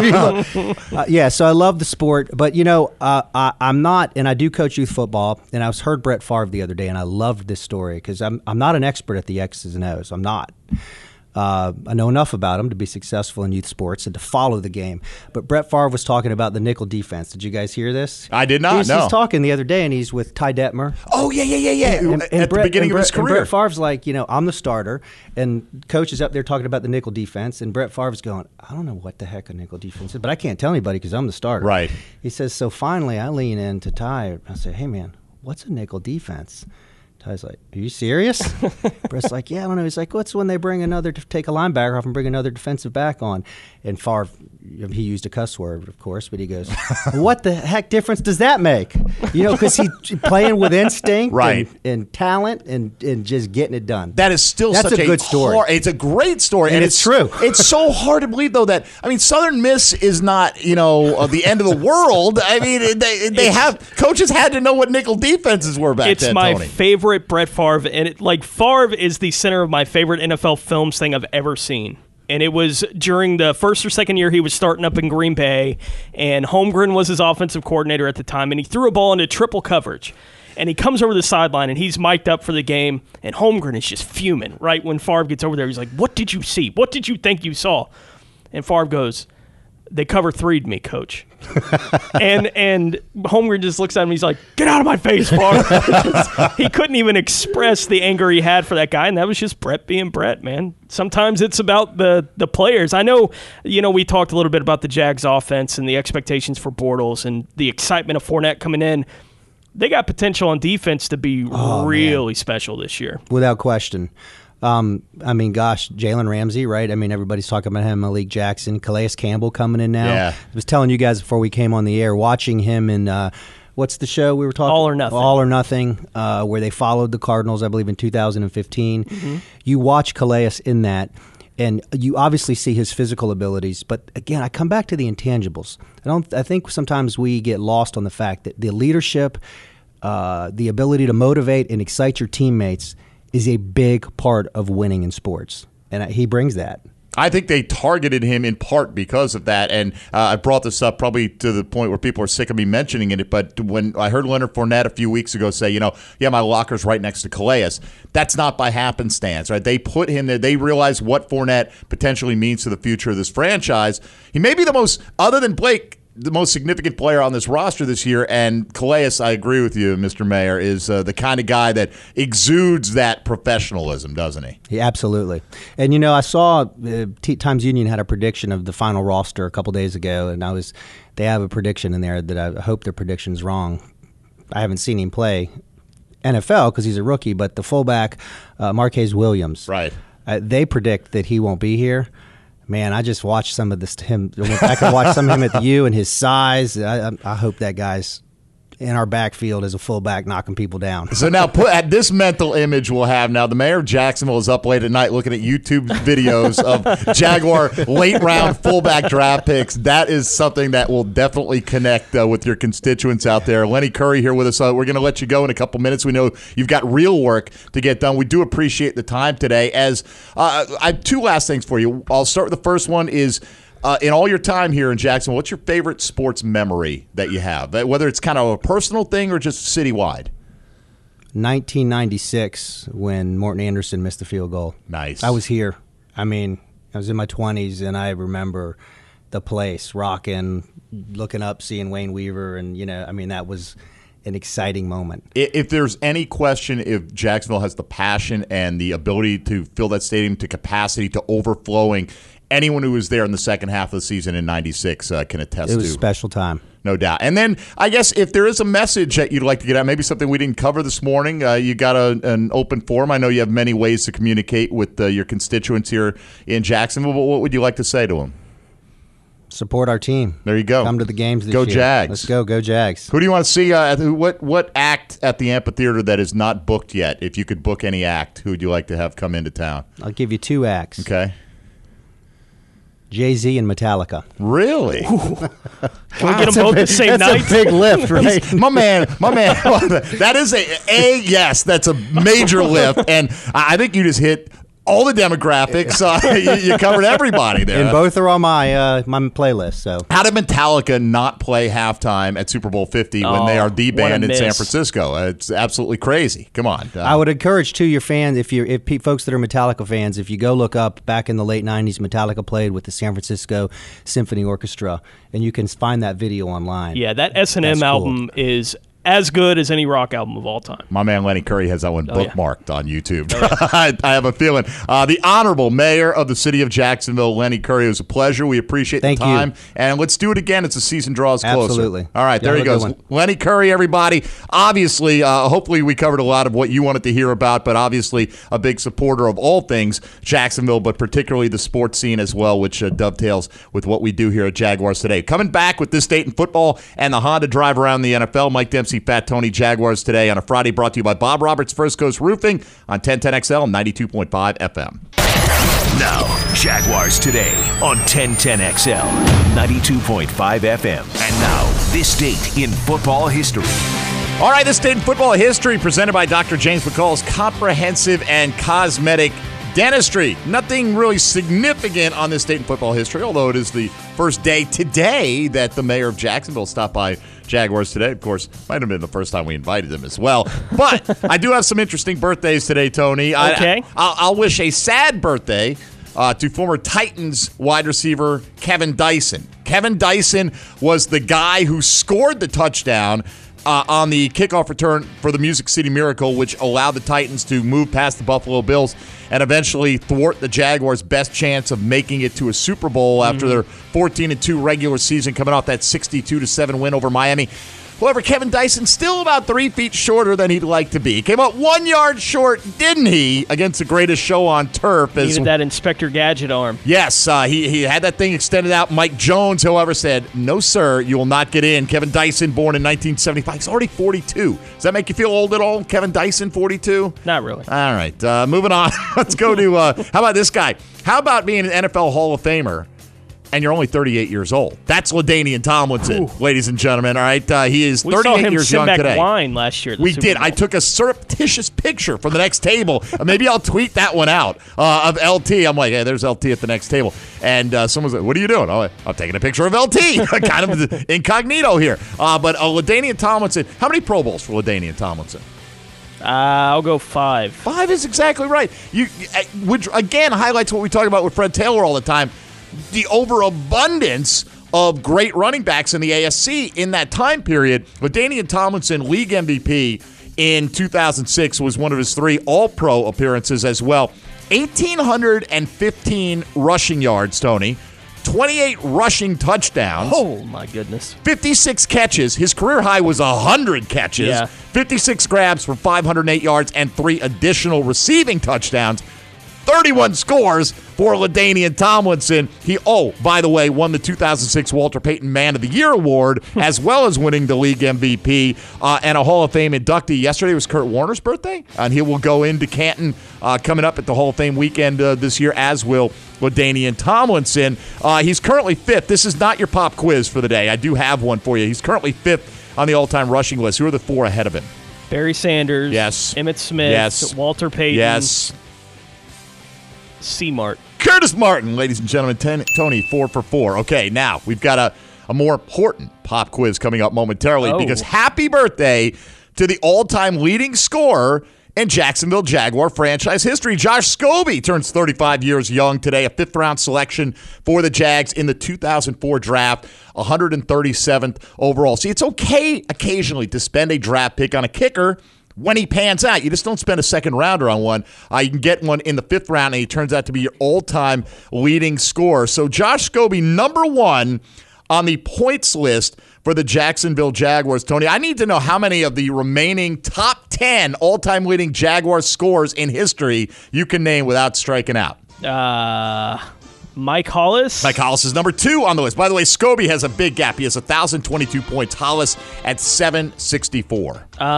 So I love the sport, but I'm not, and I do coach youth football, and I heard Brett Favre the other day, and I loved this story because I'm not an expert at the X's and O's. I'm not. I know enough about him to be successful in youth sports and to follow the game. But Brett Favre was talking about the nickel defense. Did you guys hear this? I did not. He's talking the other day, and he's with Ty Detmer. Oh, yeah. At the beginning of his career. And Brett Favre's like, I'm the starter, and coach is up there talking about the nickel defense, and Brett Favre's going, I don't know what the heck a nickel defense is, but I can't tell anybody because I'm the starter. Right. He says, so finally I lean in to Ty. I say, hey, man, what's a nickel defense? I was like, are you serious? Brett's like, yeah, I don't know. He's like, what's when they take a linebacker off and bring another defensive back on? And Favre, he used a cuss word, of course, but he goes, what the heck difference does that make? Because he's playing with instinct right. and talent and just getting it done. That is still That's such a good story. It's a great story. And it's true. It's so hard to believe, though, that, Southern Miss is not, the end of the world. They have coaches had to know what nickel defenses were back then, Tony. It's my favorite Brett Favre, and Favre is the center of my favorite NFL films thing I've ever seen. And it was during the first or second year he was starting up in Green Bay, and Holmgren was his offensive coordinator at the time, and he threw a ball into triple coverage. And he comes over the sideline, and he's mic'd up for the game, and Holmgren is just fuming, right? When Favre gets over there, he's like, what did you see? What did you think you saw? And Favre goes, they cover 3'd me, coach. and Holmgren just looks at him, he's like, get out of my face, Favre. He couldn't even express the anger he had for that guy, and that was just Brett being Brett, man. Sometimes it's about the players. I know, we talked a little bit about the Jags offense and the expectations for Bortles and the excitement of Fournette coming in. They got potential on defense to be really special this year. Without question. Jalen Ramsey, right? Everybody's talking about him, Malik Jackson, Calais Campbell coming in now. Yeah. I was telling you guys before we came on the air, watching him in, what's the show we were talking? All or Nothing. All or Nothing, where they followed the Cardinals, I believe, in 2015. Mm-hmm. You watch Calais in that, and you obviously see his physical abilities. But again, I come back to the intangibles. I think sometimes we get lost on the fact that the leadership, the ability to motivate and excite your teammates is a big part of winning in sports, and he brings that. I think they targeted him in part because of that, and I brought this up probably to the point where people are sick of me mentioning it, but when I heard Leonard Fournette a few weeks ago say, my locker's right next to Calais, that's not by happenstance, right? They put him there. They realize what Fournette potentially means to the future of this franchise. He may be the most, other than Blake, the most significant player on this roster this year, and Calais, I agree with you, Mr. Mayor, is the kind of guy that exudes that professionalism, doesn't he? Yeah, absolutely. And, I saw Times Union had a prediction of the final roster a couple days ago, and they have a prediction in there that I hope their prediction's wrong. I haven't seen him play NFL because he's a rookie, but the fullback, Marquez Williams, right? They predict that he won't be here. Man, I just watched some of this. I could watch some of him at the U and his size. I hope that guy's in our backfield as a fullback knocking people down. So now at this mental image we'll have now, the mayor of Jacksonville is up late at night looking at YouTube videos of Jaguar late round fullback draft picks. That is something that will definitely connect with your constituents out there. Lenny Curry here with us. We're going to let you go in a couple minutes. We know you've got real work to get done. We do appreciate the time today. As I have two last things for you. I'll start with the first one is, in all your time here in Jacksonville, what's your favorite sports memory that you have? Whether it's kind of a personal thing or just citywide. 1996, when Morton Anderson missed the field goal. Nice. I was here. I was in my 20s, and I remember the place rocking, looking up, seeing Wayne Weaver, and that was an exciting moment. If there's any question if Jacksonville has the passion and the ability to fill that stadium to capacity, to overflowing, anyone who was there in the second half of the season in 96 can attest to. It was a special time. No doubt. And then I guess if there is a message that you'd like to get out, maybe something we didn't cover this morning, you got an open forum. I know you have many ways to communicate with your constituents here in Jacksonville, but what would you like to say to them? Support our team. There you go. Come to the games this year. Go Jags. Let's go. Go Jags. Who do you want to see? What act at the amphitheater that is not booked yet? If you could book any act, who would you like to have come into town? I'll give you two acts. Okay. Jay-Z and Metallica. Really? Can we get them both the same night? That's a big lift, right? my man. That is yes, that's a major lift, and I think you just hit all the demographics. You covered everybody there. And both are on my playlist. So, how did Metallica not play halftime at Super Bowl 50 when they are the band in San Francisco? It's absolutely crazy. Come on. I would encourage your fans, if folks that are Metallica fans, if you go look up back in the late '90s, Metallica played with the San Francisco Symphony Orchestra, and you can find that video online. Yeah, that S&M album is as good as any rock album of all time. My man Lenny Curry has that one bookmarked on YouTube. Yeah. I have a feeling. The Honorable Mayor of the City of Jacksonville, Lenny Curry, it was a pleasure. We appreciate the time. And let's do it again as the season draws closer. Absolutely. All right, there he goes. Lenny Curry, everybody. Obviously, hopefully we covered a lot of what you wanted to hear about, but obviously a big supporter of all things Jacksonville, but particularly the sports scene as well, which dovetails with what we do here at Jaguars Today. Coming back with This Date in Football and the Honda Drive around the NFL, Mike Dempsey, Fat Tony, Jaguars Today on a Friday, brought to you by Bob Roberts, First Coast Roofing on 1010XL 92.5 FM. Now, Jaguars Today on 1010XL 92.5 FM. And now, This Date in Football History. All right, This Date in Football History presented by Dr. James McCall's Comprehensive and Cosmetic Dentistry. Nothing really significant on This Date in Football History, although it is the first day today that the mayor of Jacksonville stopped by Jaguars Today. Of course, might have been the first time we invited him as well. But I do have some interesting birthdays today, Tony. Okay. I'll wish a sad birthday to former Titans wide receiver Kevin Dyson. Kevin Dyson was the guy who scored the touchdown on the kickoff return for the Music City Miracle, which allowed the Titans to move past the Buffalo Bills and eventually thwart the Jaguars' best chance of making it to a Super Bowl after their 14-2 regular season, coming off that 62-7 win over Miami. However, Kevin Dyson still about 3 feet shorter than he'd like to be. He came up 1 yard short, didn't he, against the greatest show on turf. Needed that Inspector Gadget arm. Yes, he had that thing extended out. Mike Jones, however, said, "No, sir, you will not get in." Kevin Dyson, born in 1975. He's already 42. Does that make you feel old at all, Kevin Dyson, 42? Not really. All right, moving on. Let's go to, how about this guy? How about being an NFL Hall of Famer and you're only 38 years old? That's LaDainian Tomlinson, ladies and gentlemen. All right, he is 38 years young today. We saw him sit back wine last year. We did. I took a surreptitious picture from the next table. Maybe I'll tweet that one out of LT. I'm like, hey, there's LT at the next table. And someone's like, what are you doing? Oh, I'm taking a picture of LT. Kind of incognito here. But LaDainian Tomlinson, how many Pro Bowls for LaDainian Tomlinson? I'll go 5. 5 is exactly right. Which, again, highlights what we talk about with Fred Taylor all the time. The overabundance of great running backs in the ASC in that time period. LaDainian Tomlinson, league MVP in 2006, was one of his 3 All-Pro appearances as well. 1,815 rushing yards, Tony. 28 rushing touchdowns. Oh, my goodness. 56 catches. His career high was 100 catches. Yeah. 56 grabs for 508 yards and 3 additional receiving touchdowns. 31 scores for LaDainian Tomlinson. He, by the way, won the 2006 Walter Payton Man of the Year Award, as well as winning the league MVP and a Hall of Fame inductee. Yesterday was Kurt Warner's birthday, and he will go into Canton coming up at the Hall of Fame weekend this year, as will LaDainian Tomlinson. He's currently 5th. This is not your pop quiz for the day. I do have one for you. He's currently 5th on the all-time rushing list. Who are the 4 ahead of him? Barry Sanders. Yes. Emmitt Smith. Yes. Walter Payton. Yes. C. Mart. Curtis Martin, ladies and gentlemen. Tony, 4 for 4. Okay, now we've got a more important pop quiz coming up momentarily because happy birthday to the all-time leading scorer in Jacksonville Jaguar franchise history. Josh Scobie turns 35 years young today, a 5th-round selection for the Jags in the 2004 draft, 137th overall. See, it's okay occasionally to spend a draft pick on a kicker when he pans out. You just don't spend a second rounder on one. You can get one in the 5th round, and he turns out to be your all-time leading scorer. So Josh Scobie, number 1 on the points list for the Jacksonville Jaguars. Tony, I need to know how many of the remaining top 10 all-time leading Jaguars scorers in history you can name without striking out. Mike Hollis. Mike Hollis is number 2 on the list. By the way, Scobie has a big gap. He has 1,022 points. Hollis at 764.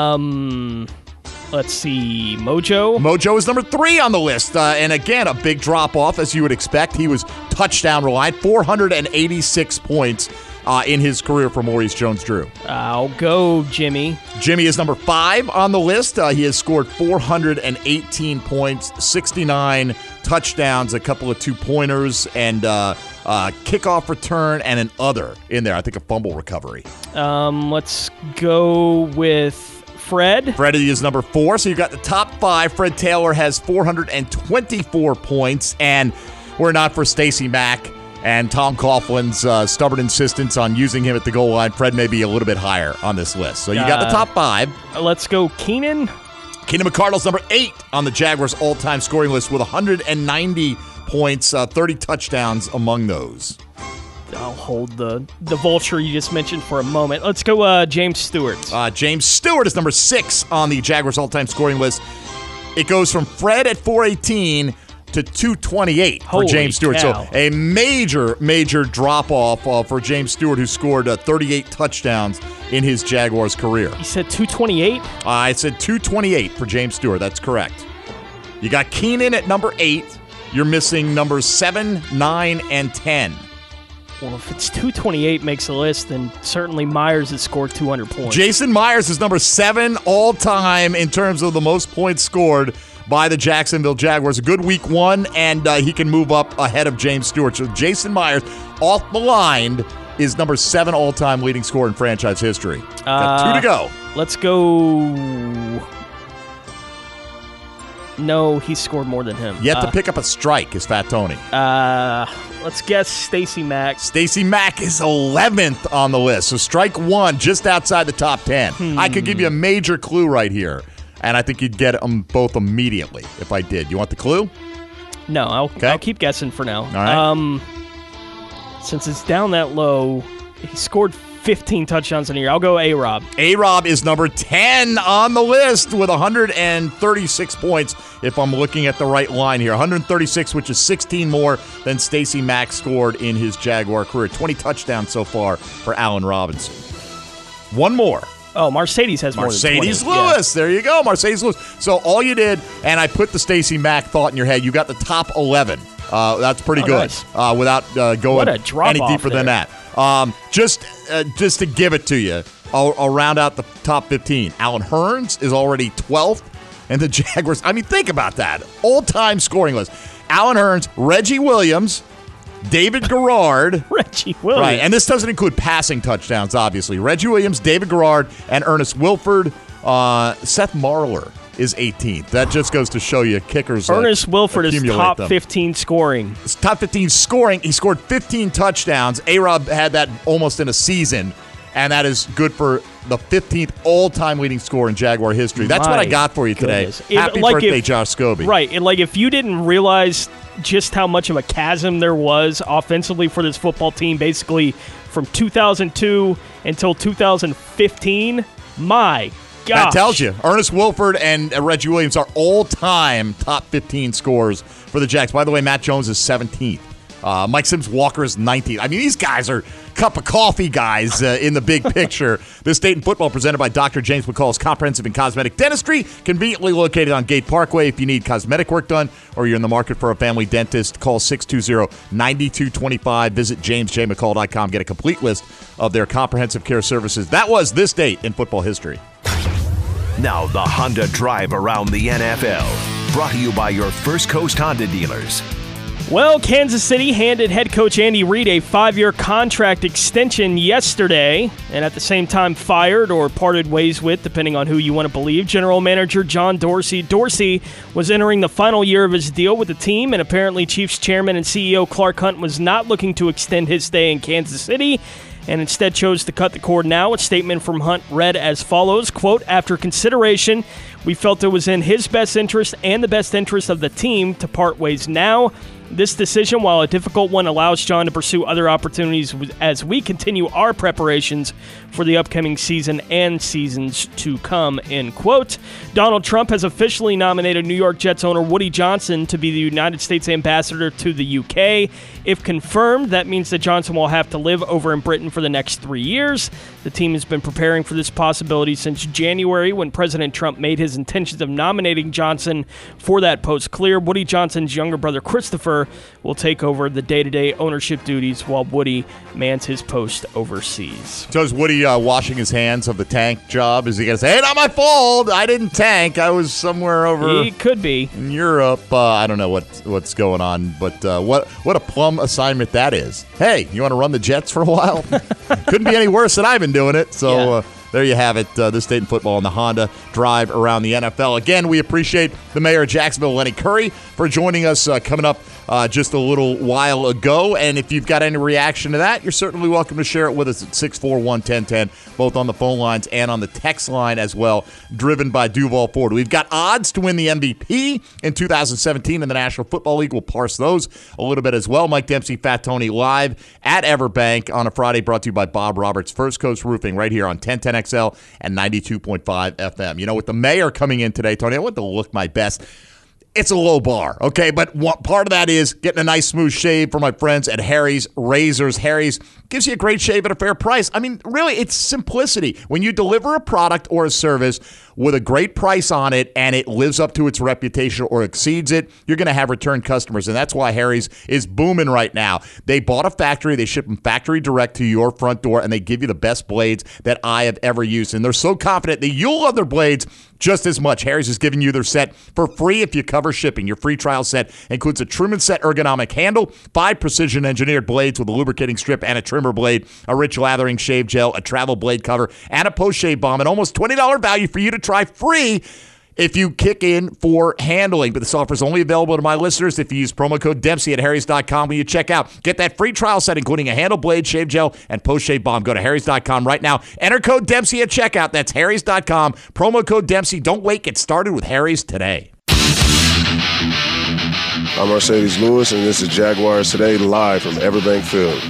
Let's see. Mojo. Mojo is number 3 on the list. And again, a big drop-off, as you would expect. He was touchdown reliant. 486 points in his career for Maurice Jones-Drew. I'll go Jimmy. Jimmy is number 5 on the list. He has scored 418 points, 69 touchdowns, a couple of 2-pointers, and kickoff return, and an other in there. I think a fumble recovery. Let's go with Fred. Freddie is number 4, so you've got the top 5. Fred Taylor has 424 points, and were it not for Stacey Mack and Tom Coughlin's stubborn insistence on using him at the goal line, Fred may be a little bit higher on this list. So you got the top 5. Let's go Keenan. Keenan McCardle's number 8 on the Jaguars' all-time scoring list with 190 points, 30 touchdowns among those. I'll hold the vulture you just mentioned for a moment. Let's go James Stewart. James Stewart is number 6 on the Jaguars' all-time scoring list. It goes from Fred at 418 to 228 for James Stewart. Cow. So a major drop-off for James Stewart, who scored 38 touchdowns in his Jaguars career. You said 228? I said 228 for James Stewart. That's correct. You got Keenan at number 8. You're missing numbers 7, 9, and 10. Well, if it's 228 makes a list, then certainly Myers has scored 200 points. Jason Myers is number 7 all-time in terms of the most points scored by the Jacksonville Jaguars. A good week 1, and he can move up ahead of James Stewart. So Jason Myers, off the line, is number 7 all-time leading scorer in franchise history. Got 2 to go. Let's go... No, he scored more than him. Yet to pick up a strike is Fat Tony. Let's guess Stacey Mack. Stacey Mack is 11th on the list. So strike 1, just outside the top 10. I could give you a major clue right here, and I think you'd get them both immediately if I did. You want the clue? No, I'll keep guessing for now. All right. Since it's down that low, he scored 15 touchdowns in a year. I'll go A-Rob. A-Rob is number 10 on the list with 136 points, if I'm looking at the right line here. 136, which is 16 more than Stacey Mack scored in his Jaguar career. 20 touchdowns so far for Allen Robinson. One more. Oh, Mercedes has more than 20. Mercedes Lewis. Yeah. There you go, Mercedes Lewis. So all you did, and I put the Stacey Mack thought in your head, you got the top 11. That's pretty good. Nice. Without going any deeper than that. Just to give it to you, I'll round out the top 15. Allen Hurns is already 12th, and the Jaguars. I mean, think about that. All-time scoring list. Allen Hurns, Reggie Williams, David Garrard. Reggie Williams. Right, and this doesn't include passing touchdowns, obviously. Reggie Williams, David Garrard, and Ernest Wilford. Seth Marler is 18th. That just goes to show you kickers. Ernest Wilford is top them. 15 scoring. It's top 15 scoring. He scored 15 touchdowns. A-Rob had that almost in a season, and that is good for the 15th all-time leading scorer in Jaguar history. That's what I got for you today. Happy birthday, Josh Scobie. Right, and if you didn't realize just how much of a chasm there was offensively for this football team, basically from 2002 until 2015, my gosh. That tells you. Ernest Wilford and Reggie Williams are all-time top 15 scorers for the Jags. By the way, Matt Jones is 17th. Mike Sims-Walker is 19th. I mean, these guys are cup of coffee guys in the big picture. This Dayton football presented by Dr. James McCall's Comprehensive and Cosmetic Dentistry, conveniently located on Gate Parkway. If you need cosmetic work done or you're in the market for a family dentist, call 620-9225. Visit jamesjmccall.com. Get a complete list of their comprehensive care services. That was this date in football history. Now the Honda Drive around the NFL. Brought to you by your First Coast Honda dealers. Well, Kansas City handed head coach Andy Reid a 5-year contract extension yesterday, and at the same time fired or parted ways with, depending on who you want to believe, general manager John Dorsey. Dorsey was entering the final year of his deal with the team, and apparently Chiefs chairman and CEO Clark Hunt was not looking to extend his stay in Kansas City, and instead chose to cut the cord now. A statement from Hunt read as follows, quote, "After consideration, we felt it was in his best interest and the best interest of the team to part ways now. This decision, while a difficult one, allows John to pursue other opportunities as we continue our preparations for the upcoming season and seasons to come," end quote. Donald Trump has officially nominated New York Jets owner Woody Johnson to be the United States ambassador to the UK. If confirmed, that means that Johnson will have to live over in Britain for the next 3 years. The team has been preparing for this possibility since January, when President Trump made his intentions of nominating Johnson for that post clear. Woody Johnson's younger brother, Christopher, will take over the day-to-day ownership duties while Woody mans his post overseas. So is Woody washing his hands of the tank job? Is he going to say, "Hey, not my fault. I didn't tank. I was somewhere over." He could be in Europe. I don't know what's going on, but what a plum assignment that is. Hey, you want to run the Jets for a while? Couldn't be any worse than I've been doing it. So. Yeah. There you have it, this Dayton football and the Honda Drive around the NFL. Again, we appreciate the mayor of Jacksonville, Lenny Curry, for joining us coming up just a little while ago. And if you've got any reaction to that, you're certainly welcome to share it with us at 641-1010, both on the phone lines and on the text line as well, driven by Duval Ford. We've got odds to win the MVP in 2017 in the National Football League. We'll parse those a little bit as well. Mike Dempsey, Fat Tony, live at Everbank on a Friday, brought to you by Bob Roberts, First Coast Roofing, right here on 1010XL and 92.5 FM. You know, with the mayor coming in today, Tony, I want to look my best. It's a low bar, okay? But part of that is getting a nice smooth shave for my friends at Harry's Razors. Harry's gives you a great shave at a fair price. I mean, really, it's simplicity. When you deliver a product or a service with a great price on it and it lives up to its reputation or exceeds it, you're going to have return customers. And that's why Harry's is booming right now. They bought a factory. They ship them factory direct to your front door, and they give you the best blades that I have ever used. And they're so confident that you'll love their blades just as much. Harry's is giving you their set for free if you cover shipping. Your free trial set includes a trim and set ergonomic handle, 5 precision-engineered blades with a lubricating strip and a trimmer blade, a rich lathering shave gel, a travel blade cover, and a post-shave balm, and almost $20 value for you to try free if you kick in for handling. But this offer is only available to my listeners if you use promo code Dempsey at Harrys.com when you check out. Get that free trial set, including a handle, blade, shave gel, and post-shave balm. Go to Harrys.com right now. Enter code Dempsey at checkout. That's Harrys.com. Promo code Dempsey. Don't wait. Get started with Harrys today. I'm Mercedes Lewis, and this is Jaguars Today, live from Everbank Field.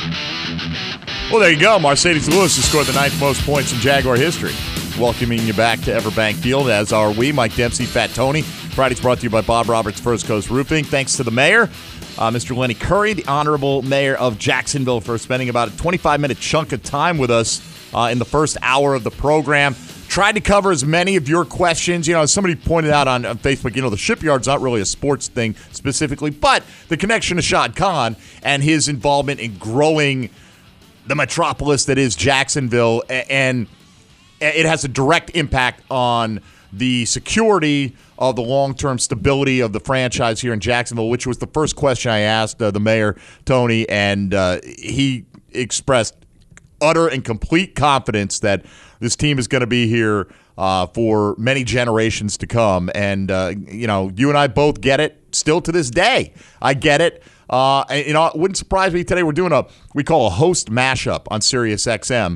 Well, there you go. Mercedes Lewis has scored the 9th most points in Jaguar history. Welcoming you back to Everbank Field, as are we, Mike Dempsey, Fat Tony. Friday's brought to you by Bob Roberts, First Coast Roofing. Thanks to the mayor, Mr. Lenny Curry, the honorable mayor of Jacksonville, for spending about a 25-minute chunk of time with us in the first hour of the program. Tried to cover as many of your questions. You know, as somebody pointed out on Facebook, you know, the Shipyard's not really a sports thing specifically, but the connection to Shad Khan and his involvement in growing the metropolis that is Jacksonville, and it has a direct impact on the security of the long-term stability of the franchise here in Jacksonville, which was the first question I asked the mayor, Tony, and he expressed utter and complete confidence that this team is going to be here for many generations to come. And, you know, you and I both get it still to this day. I get it. And, you know, it wouldn't surprise me today. We're doing we call a host mashup on Sirius XM.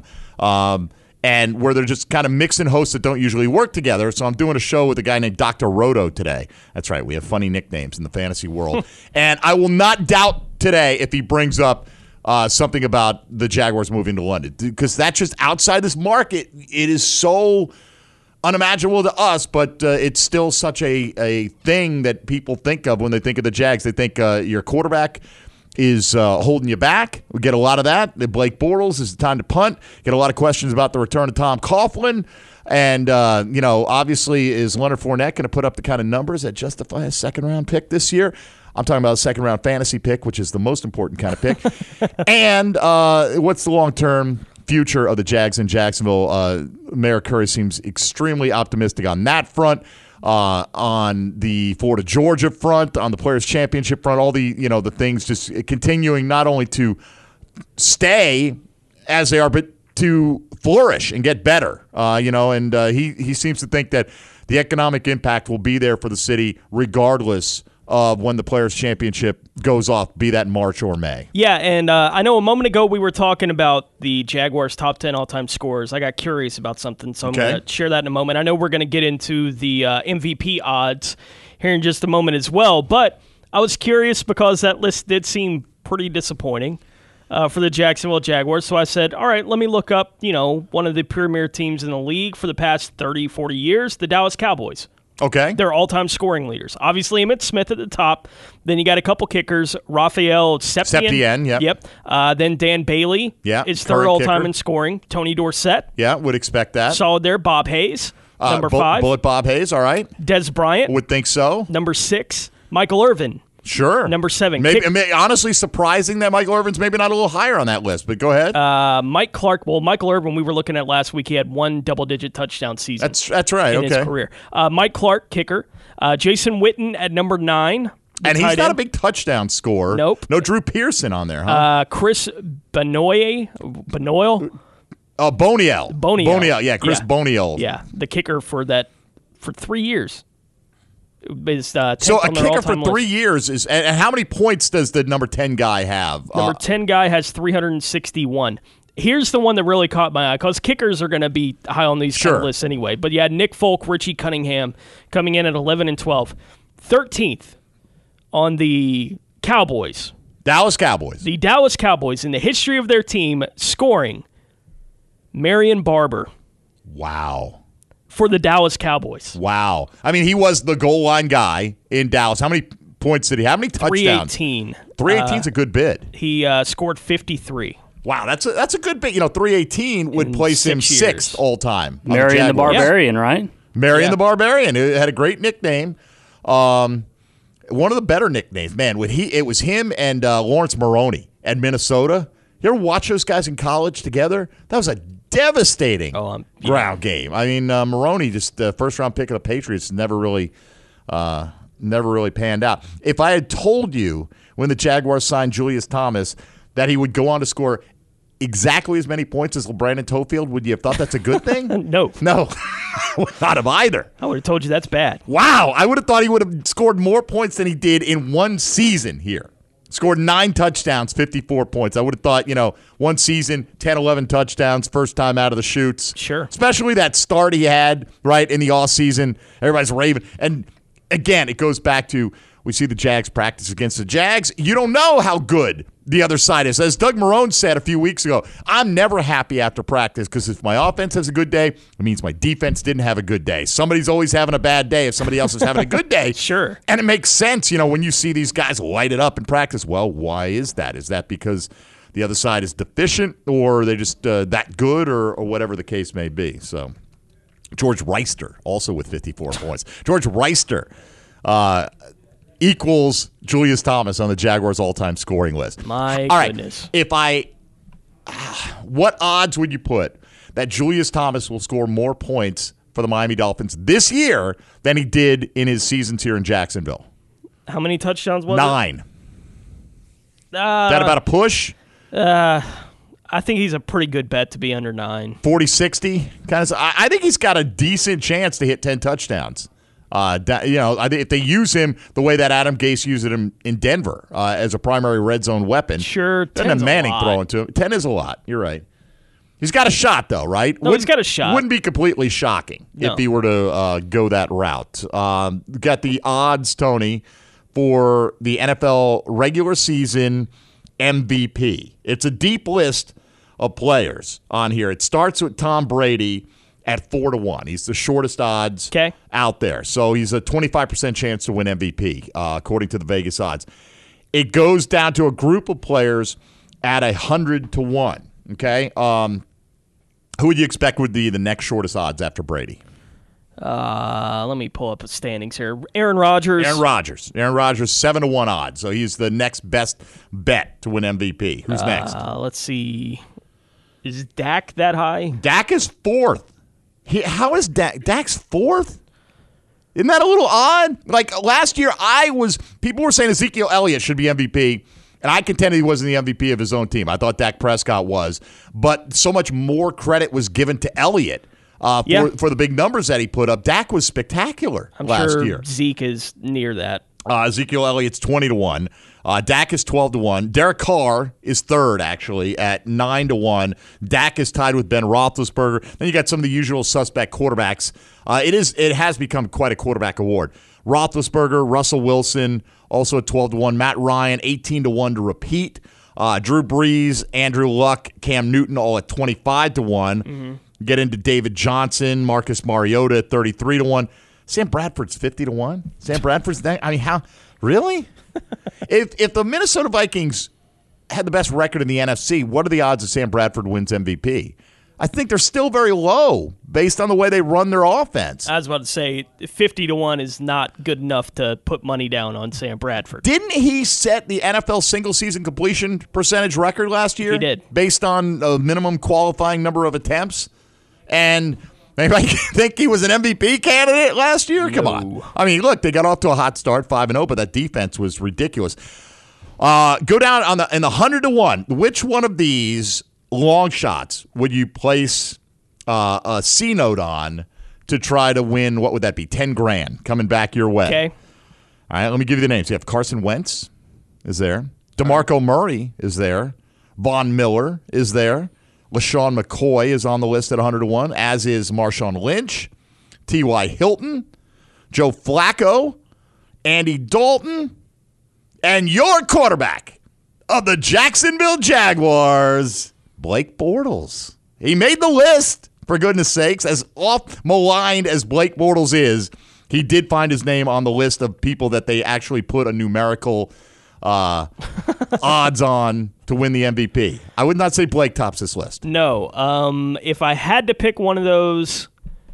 And where they're just kind of mixing hosts that don't usually work together. So I'm doing a show with a guy named Dr. Roto today. That's right. We have funny nicknames in the fantasy world. And I will not doubt today if he brings up something about the Jaguars moving to London, because that's just outside this market. It is so unimaginable to us, but it's still such a thing that people think of when they think of the Jags. They think your quarterback is holding you back. We get a lot of that. The Blake Bortles is the time to punt. Get a lot of questions about the return of Tom Coughlin. And, you know, obviously, is Leonard Fournette going to put up the kind of numbers that justify a second-round pick this year? I'm talking about a second-round fantasy pick, which is the most important kind of pick. And what's the long-term future of the Jags in Jacksonville? Mayor Curry seems extremely optimistic on that front. On the Florida-Georgia front, on the Players' Championship front, all the, you know, the things just continuing not only to stay as they are, but to flourish and get better. You know, and he seems to think that the economic impact will be there for the city regardless of when the Players' Championship goes off, be that March or May. Yeah, and I know a moment ago we were talking about the Jaguars' top 10 all-time scorers. I got curious about something, so I'm going to share that in a moment. I know we're going to get into the MVP odds here in just a moment as well, but I was curious because that list did seem pretty disappointing for the Jacksonville Jaguars, so I said, all right, let me look up, you know, one of the premier teams in the league for the past 30, 40 years, the Dallas Cowboys. Okay. They're all-time scoring leaders. Obviously, Emmitt Smith at the top. Then you got a couple kickers. Raphael Septien. Yep. Then Dan Bailey is third all-time kicker in scoring. Tony Dorsett. Yeah, would expect that. Solid there. Bob Hayes, number 5. Bullet Bob Hayes, all right. Des Bryant. Would think so. Number 6. Michael Irvin. Sure. Number 7. Honestly, surprising that Michael Irvin's maybe not a little higher on that list, but go ahead. Mike Clark. Well, Michael Irvin, we were looking at last week. He had 1 double-digit touchdown season. That's right. In his career. Mike Clark, kicker. Jason Witten at number 9. And he's not a big touchdown scorer. Nope. No Drew Pearson on there, huh? Chris Benoyle. Boniel. Yeah, Chris Boniel. Yeah, the kicker for 3 years. Is, so a on their kicker for all-time 3 list. years is, and how many points does the number 10 guy have? Number 10 guy has 361. Here's the one that really caught my eye, because kickers are going to be high on these kind of lists anyway. But you had Nick Folk, Richie Cunningham coming in at 11 and 12. 13th on the Cowboys. Dallas Cowboys. The Dallas Cowboys, in the history of their team, scoring Marion Barber. Wow. For the Dallas Cowboys. Wow. I mean, he was the goal line guy in Dallas. How many points did he have? How many touchdowns? 318. 318 is a good bid. He scored 53. Wow, that's a good bid. 318 would place him 6th all time. Marion the Barbarian, right? Marion the Barbarian. It had a great nickname. One of the better nicknames, man. It was him and Lawrence Maroney at Minnesota. You ever watch those guys in college together? That was a devastating ground game. I mean, Maroney, just the first-round pick of the Patriots, never really panned out. If I had told you when the Jaguars signed Julius Thomas that he would go on to score exactly as many points as Brandon Tofield, would you have thought that's a good thing? No. No. Not have either. I would have told you that's bad. Wow. I would have thought he would have scored more points than he did in one season here. Scored 9 touchdowns, 54 points. I would have thought, one season, 10, 11 touchdowns, first time out of the chutes. Sure. Especially that start he had, right, in the offseason. Everybody's raving. And, again, it goes back to we see the Jags practice against the Jags. You don't know how good the other side is. As Doug Marrone said a few weeks ago, I'm never happy after practice because if my offense has a good day, it means my defense didn't have a good day. Somebody's always having a bad day if somebody else is having a good day. Sure. And it makes sense, when you see these guys light it up in practice. Well, why is that? Is that because the other side is deficient or are they just that good or whatever the case may be? So George Reister, also with 54 points. George Reister, equals Julius Thomas on the Jaguars' all-time scoring list. My all goodness. Right. What odds would you put that Julius Thomas will score more points for the Miami Dolphins this year than he did in his seasons here in Jacksonville? How many touchdowns was 9. it? Is that about a push? I think he's a pretty good bet to be under 9. 40-60? I think he's got a decent chance to hit 10 touchdowns. I think if they use him the way that Adam Gase used him in Denver as a primary red zone weapon, sure, doesn't have Manning throwing to him. 10 is a lot. You're right. He's got a shot, though, right? No, he's got a shot. Wouldn't be completely shocking if he were to go that route. Got the odds, Tony, for the NFL regular season MVP. It's a deep list of players on here. It starts with Tom Brady at 4-1. He's the shortest odds out there. So he's a 25% chance to win MVP, according to the Vegas odds. It goes down to a group of players at 100-1. Okay? Who would you expect would be the next shortest odds after Brady? Let me pull up the standings here. Aaron Rodgers. Aaron Rodgers, 7-1 odds. So he's the next best bet to win MVP. Who's next? Let's see. Is Dak that high? Dak is 4th. How is Dak? Dak's 4th? Isn't that a little odd? Like last year, people were saying Ezekiel Elliott should be MVP, and I contended he wasn't the MVP of his own team. I thought Dak Prescott was, but so much more credit was given to Elliott for the big numbers that he put up. Dak was spectacular last year. Zeke is near that. Ezekiel Elliott's 20-1. Dak is 12-1. Derek Carr is 3rd, actually, at 9-1. Dak is tied with Ben Roethlisberger. Then you got some of the usual suspect quarterbacks. It has become quite a quarterback award. Roethlisberger, Russell Wilson, also at 12-1. Matt Ryan, 18-1 to repeat. Drew Brees, Andrew Luck, Cam Newton, all at 25-1. Mm-hmm. Get into David Johnson, Marcus Mariota at 33-1. Sam Bradford's 50-1. Sam Bradford's that. I mean, how? Really? If the Minnesota Vikings had the best record in the NFC, what are the odds that Sam Bradford wins MVP? I think they're still very low based on the way they run their offense. I was about to say 50-1 is not good enough to put money down on Sam Bradford. Didn't he set the NFL single-season completion percentage record last year? He did. Based on a minimum qualifying number of attempts? And anybody think he was an MVP candidate last year? Come on. I mean, look, they got off to a hot start, 5-0, but that defense was ridiculous. Go down in the 100-1. Which one of these long shots would you place a C note on to try to win, what would that be, 10 grand coming back your way. Okay. All right, let me give you the names. You have Carson Wentz is there. DeMarco Murray is there. Von Miller is there. LaShawn McCoy is on the list at 100-1, as is Marshawn Lynch, T.Y. Hilton, Joe Flacco, Andy Dalton, and your quarterback of the Jacksonville Jaguars, Blake Bortles. He made the list, for goodness sakes. As oft-maligned as Blake Bortles is, he did find his name on the list of people that they actually put a numerical odds on to win the MVP. I would not say Blake tops this list. No. If I had to pick one of those,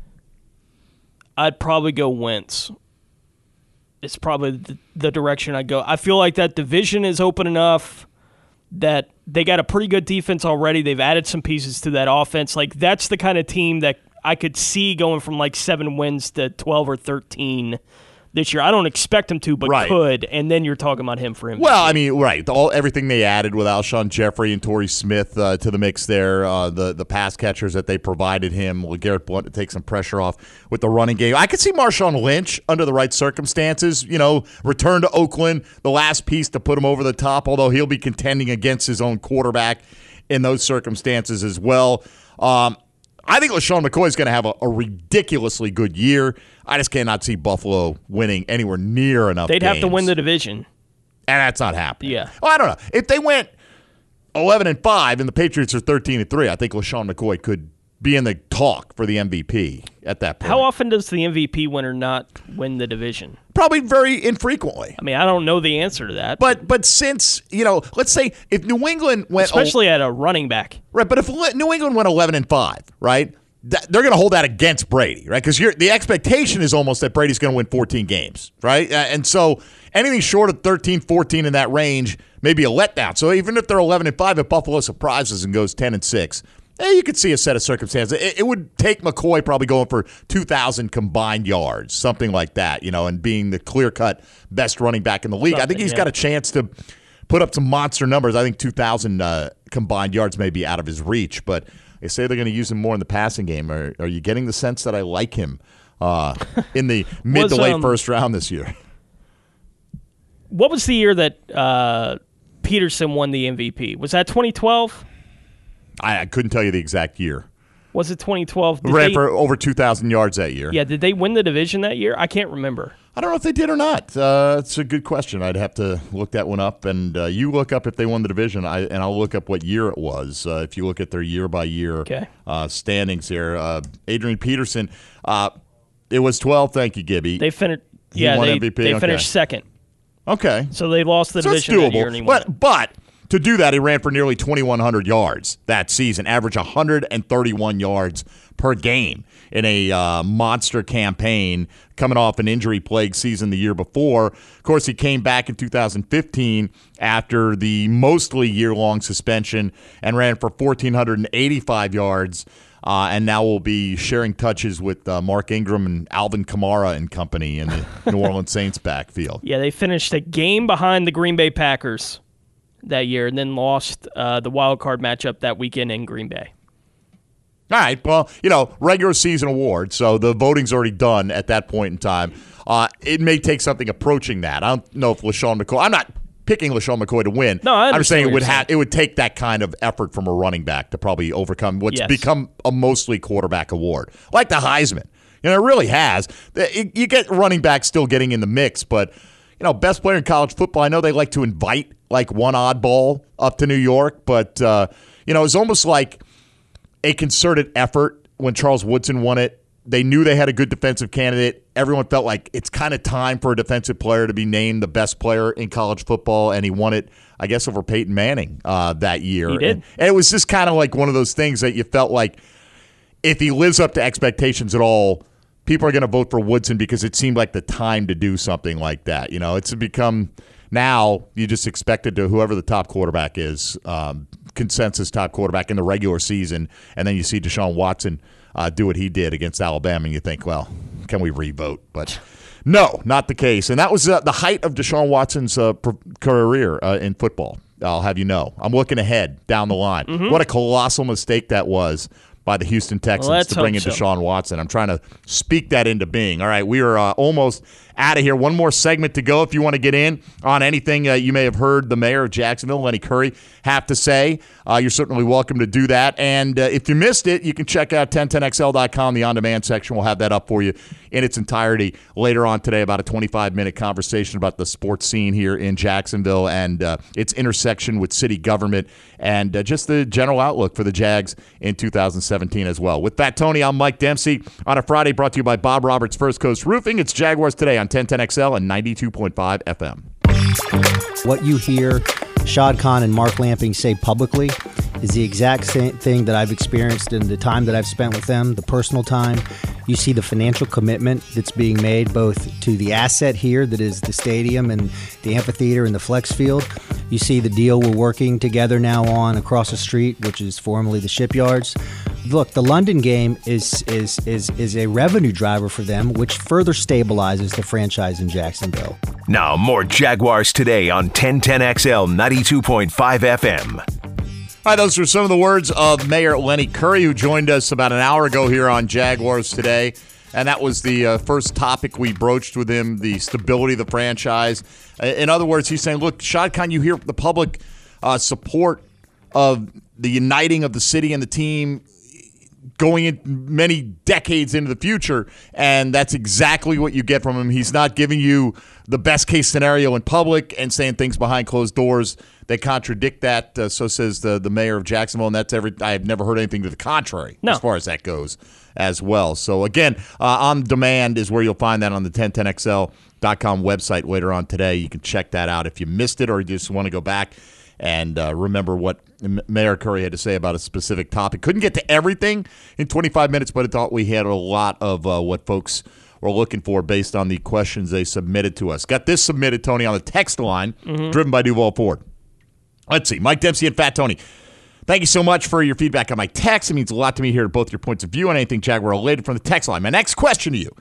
I'd probably go Wentz. It's probably the direction I'd go. I feel like that division is open enough that they got a pretty good defense already. They've added some pieces to that offense. Like, that's the kind of team that I could see going from like 7 wins to 12 or 13 this year. I don't expect him to, but could. And then you're talking about him for MVP. Well, I mean, right. Everything they added with Alshon Jeffrey and Torrey Smith to the mix there, the pass catchers that they provided him, Garrett Blount to take some pressure off with the running game. I could see Marshawn Lynch under the right circumstances, return to Oakland, the last piece to put him over the top, although he'll be contending against his own quarterback in those circumstances as well. I think LaShawn McCoy is going to have a ridiculously good year. I just cannot see Buffalo winning anywhere near enough They'd games. have to win the division. And that's not happening. Yeah. Well, I don't know. If they went 11-5 and the Patriots are 13-3, I think LaShawn McCoy could be in the talk for the MVP at that point. How often does the MVP winner not win the division? Probably very infrequently. I mean, I don't know the answer to that. But since, let's say if New England went... Especially at a running back. Right, but if New England went 11-5, right, they're going to hold that against Brady, right? Because the expectation is almost that Brady's going to win 14 games, right? And so anything short of 13, 14 in that range may be a letdown. So even if they're 11-5, if Buffalo surprises and goes 10-6, you could see a set of circumstances. It would take McCoy probably going for 2,000 combined yards, something like that, and being the clear-cut best running back in the league. I think he's got a chance to put up some monster numbers. I think 2,000 combined yards may be out of his reach, but they say they're going to use him more in the passing game. Are you getting the sense that I like him in the mid to late first round this year? What was the year that Peterson won the MVP? Was that 2012? I couldn't tell you the exact year. Was it 2012? Ran for over 2,000 yards that year. Yeah, did they win the division that year? I can't remember. I don't know if they did or not. It's a good question. I'd have to look that one up. And you look up if they won the division, and I'll look up what year it was. If you look at their year-by-year standings here. Adrian Peterson, it was 12. Thank you, Gibby. They finished. He won MVP? They finished second. Okay. So they lost the division that year. And But to do that, he ran for nearly 2,100 yards that season, averaged 131 yards per game in a monster campaign coming off an injury-plagued season the year before. Of course, he came back in 2015 after the mostly year-long suspension and ran for 1,485 yards, and now will be sharing touches with Mark Ingram and Alvin Kamara and company in the New Orleans Saints backfield. Yeah, they finished a game behind the Green Bay Packers that year and then lost the wild card matchup that weekend in Green Bay. All right, well, regular season award, so the voting's already done at that point in time. It may take something approaching that. I don't know if LaShawn McCoy – I'm not picking LaShawn McCoy to win. No, I I'm saying understand it would take that kind of effort from a running back to probably overcome what's become a mostly quarterback award, like the Heisman. It really has. You get running backs still getting in the mix, but best player in college football, I know they like to invite like one oddball up to New York, but it's almost like a concerted effort when Charles Woodson won it. They knew they had a good defensive candidate. Everyone felt like it's kind of time for a defensive player to be named the best player in college football, and he won it, I guess, over Peyton Manning that year. He did. And it was just kind of like one of those things that you felt like if he lives up to expectations at all, people are going to vote for Woodson because it seemed like the time to do something like that. It's become now you just expect it to whoever the top quarterback is, consensus top quarterback in the regular season, and then you see Deshaun Watson do what he did against Alabama, and you think, well, can we re-vote? But no, not the case. And that was the height of Deshaun Watson's career in football, I'll have you know. I'm looking ahead down the line. Mm-hmm. What a colossal mistake that was by the Houston Texans to bring in so. Deshaun Watson. I'm trying to speak that into being. All right, we are almost out of here. One more segment to go if you want to get in on anything you may have heard the mayor of Jacksonville, Lenny Curry, have to say. You're certainly welcome to do that. And if you missed it, you can check out 1010XL.com. The on-demand section will have that up for you in its entirety later on today, about a 25-minute conversation about the sports scene here in Jacksonville and its intersection with city government and just the general outlook for the Jags in 2017 as well. With that, Tony, I'm Mike Dempsey on a Friday brought to you by Bob Roberts First Coast Roofing. It's Jaguars Today on 1010XL and 92.5 FM. What you hear Shad Khan and Mark Lamping say publicly is the exact same thing that I've experienced in the time that I've spent with them, the personal time. You see the financial commitment that's being made both to the asset here that is the stadium and the amphitheater and the flex field. You see the deal we're working together now on across the street, which is formerly the Shipyards. Look, the London game is a revenue driver for them, which further stabilizes the franchise in Jacksonville. Now more Jaguars Today on 1010XL 92.5 FM. All right, those were some of the words of Mayor Lenny Curry, who joined us about an hour ago here on Jaguars Today. And that was the first topic we broached with him, the stability of the franchise. In other words, he's saying, look, Shad Khan, you hear the public support of the uniting of the city and the team going in many decades into the future, and that's exactly what you get from him. He's not giving you the best-case scenario in public and saying things behind closed doors that contradict that. So says the mayor of Jacksonville, and that's I have never heard anything to the contrary as far as that goes as well. So, again, On Demand is where you'll find that on the 1010XL.com website later on today. You can check that out if you missed it or you just want to go back and remember what Mayor Curry had to say about a specific topic. Couldn't get to everything in 25 minutes, but I thought we had a lot of what folks were looking for based on the questions they submitted to us. Got this submitted, Tony, on the text line, driven by Duval Ford. Let's see. Mike Dempsey and Fat Tony. Thank you so much for your feedback on my text. It means a lot to me here, both your points of view on anything Jaguar related from the text line. My next question to you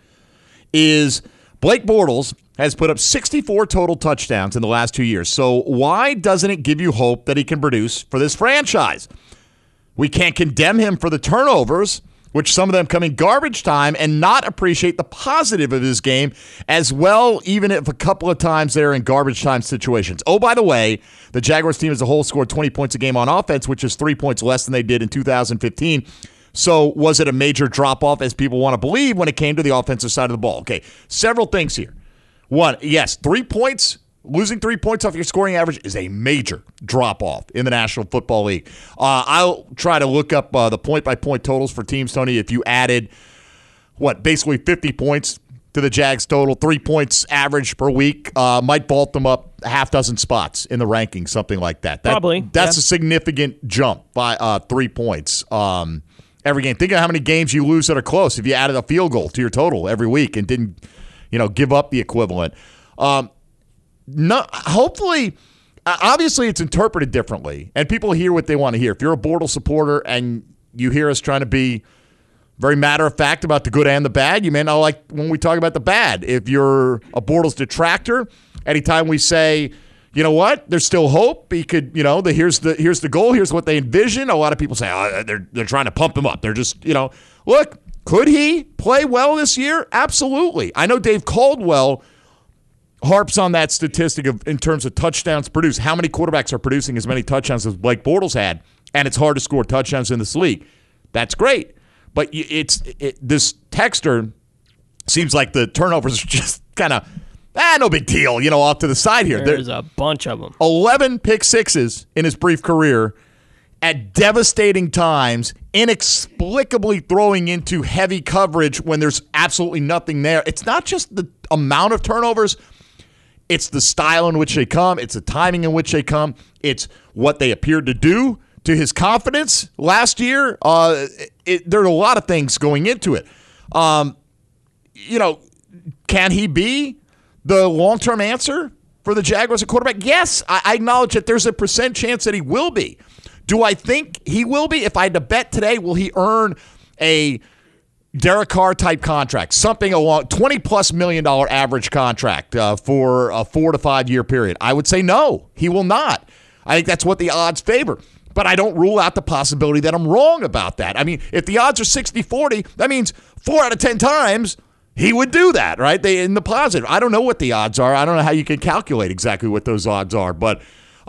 is Blake Bortles has put up 64 total touchdowns in the last 2 years. So why doesn't it give you hope that he can produce for this franchise? We can't condemn him for the turnovers, which some of them come in garbage time, and not appreciate the positive of his game as well, even if a couple of times they're in garbage time situations. Oh, by the way, the Jaguars team as a whole scored 20 points a game on offense, which is 3 points less than they did in 2015. So was it a major drop-off, as people want to believe, when it came to the offensive side of the ball? Okay, several things here. One, yes, 3 points, losing 3 points off your scoring average is a major drop-off in the National Football League. I'll try to look up the point-by-point totals for teams, Tony, if you added, basically 50 points to the Jags total, 3 points average per week, might vault them up a half dozen spots in the rankings, something like that. Probably. That's a significant jump by 3 points every game. Think of how many games you lose that are close if you added a field goal to your total every week and didn't give up the equivalent. Hopefully, obviously it's interpreted differently, and people hear what they want to hear. If you're a Bortles supporter and you hear us trying to be very matter-of-fact about the good and the bad, you may not like when we talk about the bad. If you're a Bortles detractor, anytime we say, you know what, there's still hope, he could, here's the goal, here's what they envision, a lot of people say, they're trying to pump him up. They're just, look, could he play well this year? Absolutely. I know Dave Caldwell harps on that statistic in terms of touchdowns produced. How many quarterbacks are producing as many touchdowns as Blake Bortles had? And it's hard to score touchdowns in this league. That's great. But this texter seems like the turnovers are just kind of, no big deal, off to the side here. There's a bunch of them. 11 pick sixes in his brief career at devastating times, inexplicably throwing into heavy coverage when there's absolutely nothing there. It's not just the amount of turnovers. It's the style in which they come. It's the timing in which they come. It's what they appeared to do to his confidence last year. There are a lot of things going into it. Can he be the long-term answer for the Jaguars at quarterback? Yes, I acknowledge that there's a % chance that he will be. Do I think he will be? If I had to bet today, will he earn a Derek Carr type contract, something along $20+ million average contract for a 4 to 5 year period? I would say no, he will not. I think that's what the odds favor. But I don't rule out the possibility that I'm wrong about that. I mean, if the odds are 60-40, that means 4 out of 10 times he would do that, right? They in the positive. I don't know what the odds are. I don't know how you can calculate exactly what those odds are. But,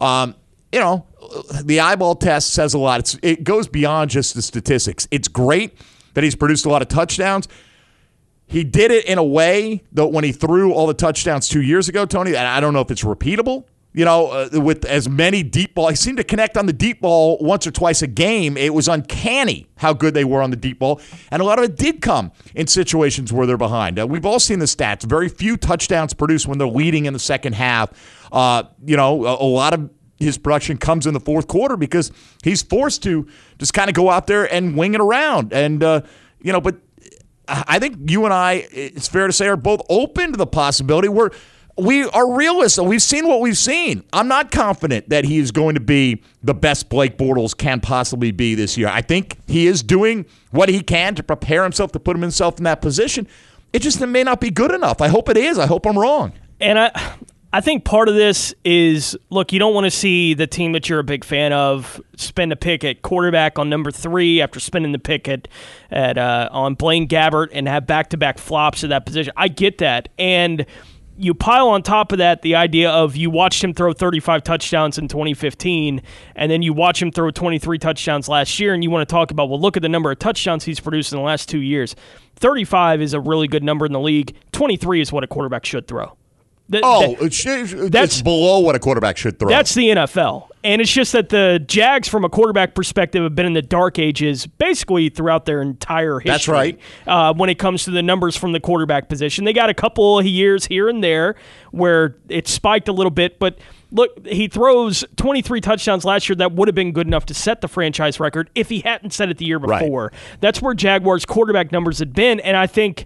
the eyeball test says a lot. It goes beyond just the statistics. It's great that he's produced a lot of touchdowns. He did it in a way that when he threw all the touchdowns 2 years ago, Tony, and I don't know if it's repeatable, with as many deep ball. He seemed to connect on the deep ball once or twice a game. It was uncanny how good they were on the deep ball. And a lot of it did come in situations where they're behind. We've all seen the stats. Very few touchdowns produced when they're leading in the second half. A lot of his production comes in the fourth quarter because he's forced to just kind of go out there and wing it around. And, but I think you and I, it's fair to say, are both open to the possibility. We are realists, and we've seen what we've seen. I'm not confident that he is going to be the best Blake Bortles can possibly be this year. I think he is doing what he can to prepare himself, to put himself in that position. It just may not be good enough. I hope it is. I hope I'm wrong. And I think part of this is, look, you don't want to see the team that you're a big fan of spend a pick at quarterback on number 3 after spending the pick on Blaine Gabbert and have back-to-back flops at that position. I get that. And you pile on top of that the idea of you watched him throw 35 touchdowns in 2015, and then you watch him throw 23 touchdowns last year, and you want to talk about, well, look at the number of touchdowns he's produced in the last 2 years. 35 is a really good number in the league. 23 is what a quarterback should throw. It's below what a quarterback should throw. That's the NFL. And it's just that the Jags, from a quarterback perspective, have been in the dark ages basically throughout their entire history. That's right. When it comes to the numbers from the quarterback position. They got a couple of years here and there where it spiked a little bit, but look, he throws 23 touchdowns last year. That would have been good enough to set the franchise record if he hadn't set it the year before. Right. That's where Jaguars quarterback numbers had been, and I think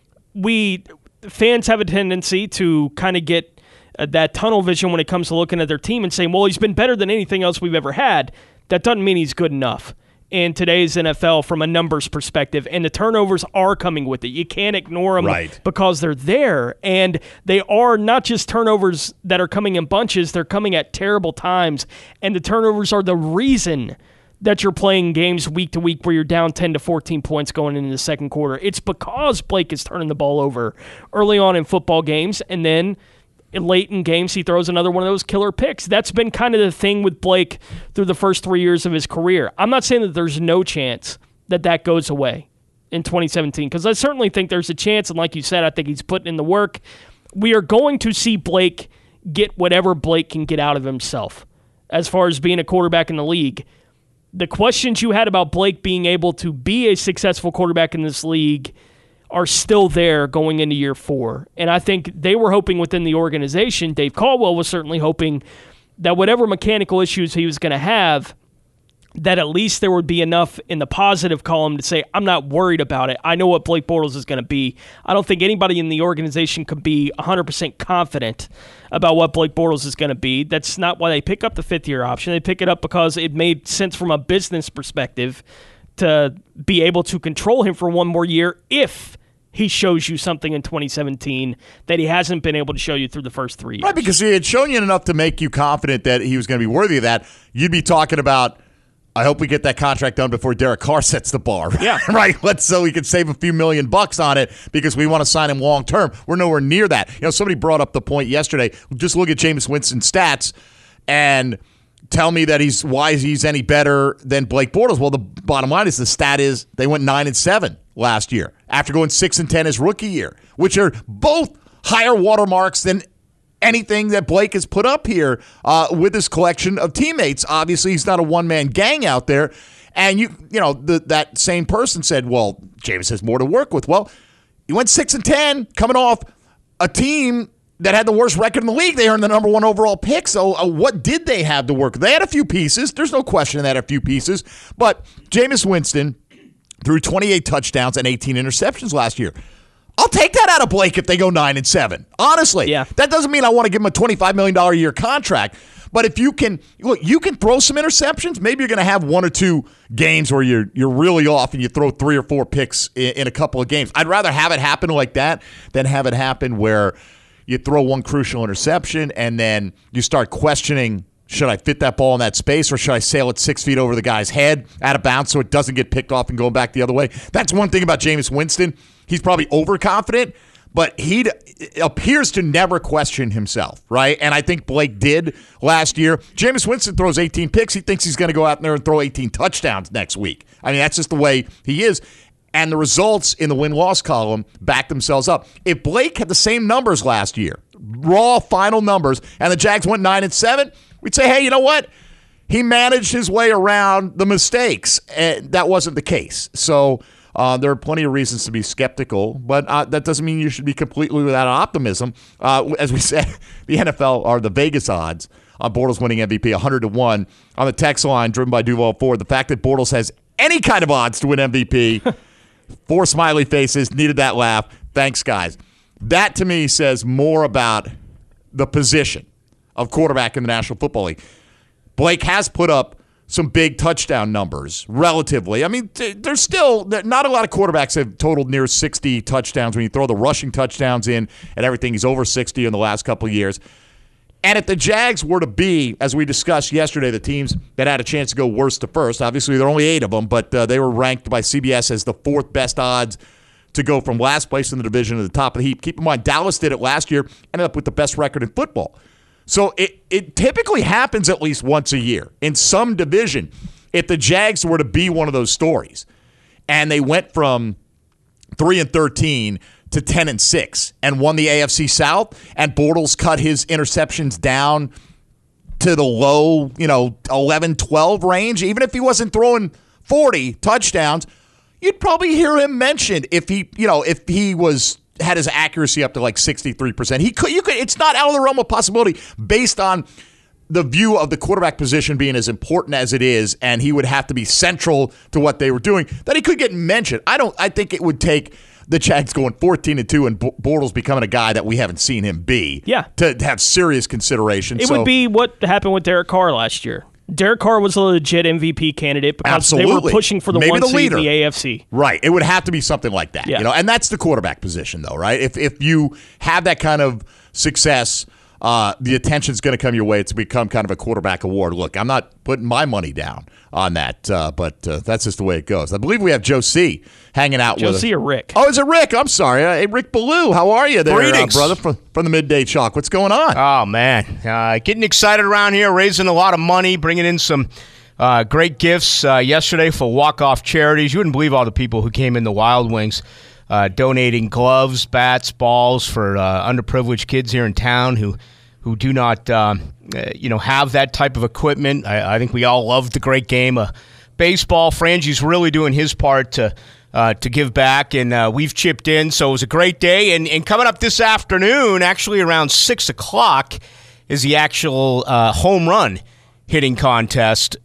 fans have a tendency to kind of get that tunnel vision when it comes to looking at their team and saying, well, he's been better than anything else we've ever had. That doesn't mean he's good enough in today's NFL from a numbers perspective, and the turnovers are coming with it. You can't ignore them because they're there, and they are not just turnovers that are coming in bunches. They're coming at terrible times, and the turnovers are the reason that you're playing games week to week where you're down 10 to 14 points going into the second quarter. It's because Blake is turning the ball over early on in football games, and then late in games he throws another one of those killer picks. That's been kind of the thing with Blake through the first 3 years of his career. I'm not saying that there's no chance that goes away in 2017, because I certainly think there's a chance, and like you said, I think he's putting in the work. We are going to see Blake get whatever Blake can get out of himself as far as being a quarterback in the league. The questions you had about Blake being able to be a successful quarterback in this league are still there going into year 4. And I think they were hoping within the organization, Dave Caldwell was certainly hoping that whatever mechanical issues he was going to have, that at least there would be enough in the positive column to say, I'm not worried about it. I know what Blake Bortles is going to be. I don't think anybody in the organization could be 100% confident about what Blake Bortles is going to be. That's not why they pick up the 5th-year option. They pick it up because it made sense from a business perspective to be able to control him for one more year if he shows you something in 2017 that he hasn't been able to show you through the first 3 years. Right, because he had shown you enough to make you confident that he was going to be worthy of that. You'd be talking about, I hope we get that contract done before Derek Carr sets the bar. Yeah. Right. So we could save a few $1 million on it because we want to sign him long term. We're nowhere near that. Somebody brought up the point yesterday. Just look at Jameis Winston's stats and tell me that why he's any better than Blake Bortles. Well, the bottom line is the stat is they went 9-7 last year after going 6-10 his rookie year, which are both higher watermarks than anything that Blake has put up here with this collection of teammates. Obviously, he's not a one-man gang out there. And that same person said, well, Jameis has more to work with. Well, he went 6-10 coming off a team that had the worst record in the league. They earned the number 1 overall pick. So what did they have to work with? They had a few pieces. There's no question they had a few pieces. But Jameis Winston threw 28 touchdowns and 18 interceptions last year. I'll take that out of Blake if they go 9-7. Honestly, that doesn't mean I want to give him a $25 million a year contract. But if you can throw some interceptions. Maybe you're going to have 1 or 2 games where you're really off and you throw 3 or 4 picks in a couple of games. I'd rather have it happen like that than have it happen where you throw one crucial interception and then you start questioning Should I fit that ball in that space, or should I sail it 6 feet over the guy's head out of bounds so it doesn't get picked off and going back the other way? That's one thing about Jameis Winston. He's probably overconfident, but he appears to never question himself, right? And I think Blake did last year. Jameis Winston throws 18 picks. He thinks he's going to go out there and throw 18 touchdowns next week. I mean, that's just the way he is. And the results in the win-loss column back themselves up. If Blake had the same numbers last year, raw final numbers, and the Jags went 9-7, we'd say, hey, you know what? He managed his way around the mistakes, and that wasn't the case. So there are plenty of reasons to be skeptical, but that doesn't mean you should be completely without optimism. As we said, the NFL are the Vegas odds on Bortles winning MVP, 100-1 on the text line driven by Duval Ford. The fact that Bortles has any kind of odds to win MVP, 4 smiley faces, needed that laugh. Thanks, guys. That, to me, says more about the position of quarterback in the National Football League. Blake has put up some big touchdown numbers, relatively. I mean, there's still not a lot of quarterbacks have totaled near 60 touchdowns. When you throw the rushing touchdowns in and everything, he's over 60 in the last couple of years. And if the Jags were to be, as we discussed yesterday, the teams that had a chance to go worst to first, obviously there are only 8 of them, but they were ranked by CBS as the 4th best odds to go from last place in the division to the top of the heap. Keep in mind, Dallas did it last year, ended up with the best record in football. So it typically happens at least once a year in some division. If the Jags were to be one of those stories, and they went from 3-13 to 10-6 and won the AFC South, and Bortles cut his interceptions down to the low, 11-12 range, even if he wasn't throwing 40 touchdowns, you'd probably hear him mentioned if he had his accuracy up to like 63%. It's not out of the realm of possibility based on the view of the quarterback position being as important as it is, and he would have to be central to what they were doing, that he could get mentioned. I think it would take the Jags going 14-2 and Bortles becoming a guy that we haven't seen him be to have serious consideration. It would be what happened with Derek Carr last year. Derek Carr was a legit MVP candidate because they were pushing for the Maybe 1 the seed in leader. the AFC. Right. It would have to be something like that. Yeah. And that's the quarterback position, though, right? If you have that kind of success, the attention's going to come your way. It's become kind of a quarterback award. Look, I'm not putting my money down on that, but that's just the way it goes. I believe we have Joe C. hanging out with us. Joe C. or Rick? Oh, is it Rick? I'm sorry. Hey, Rick Ballou, how are you there, brother, from the Midday Chalk? What's going on? Oh, man. Getting excited around here, raising a lot of money, bringing in some great gifts yesterday for walk-off charities. You wouldn't believe all the people who came in the Wild Wings donating gloves, bats, balls for underprivileged kids here in town who do not have that type of equipment. I think we all love the great game of baseball. Frangie's really doing his part to give back, and we've chipped in. So it was a great day. And coming up this afternoon, actually around 6 o'clock, is the actual home run hitting contest.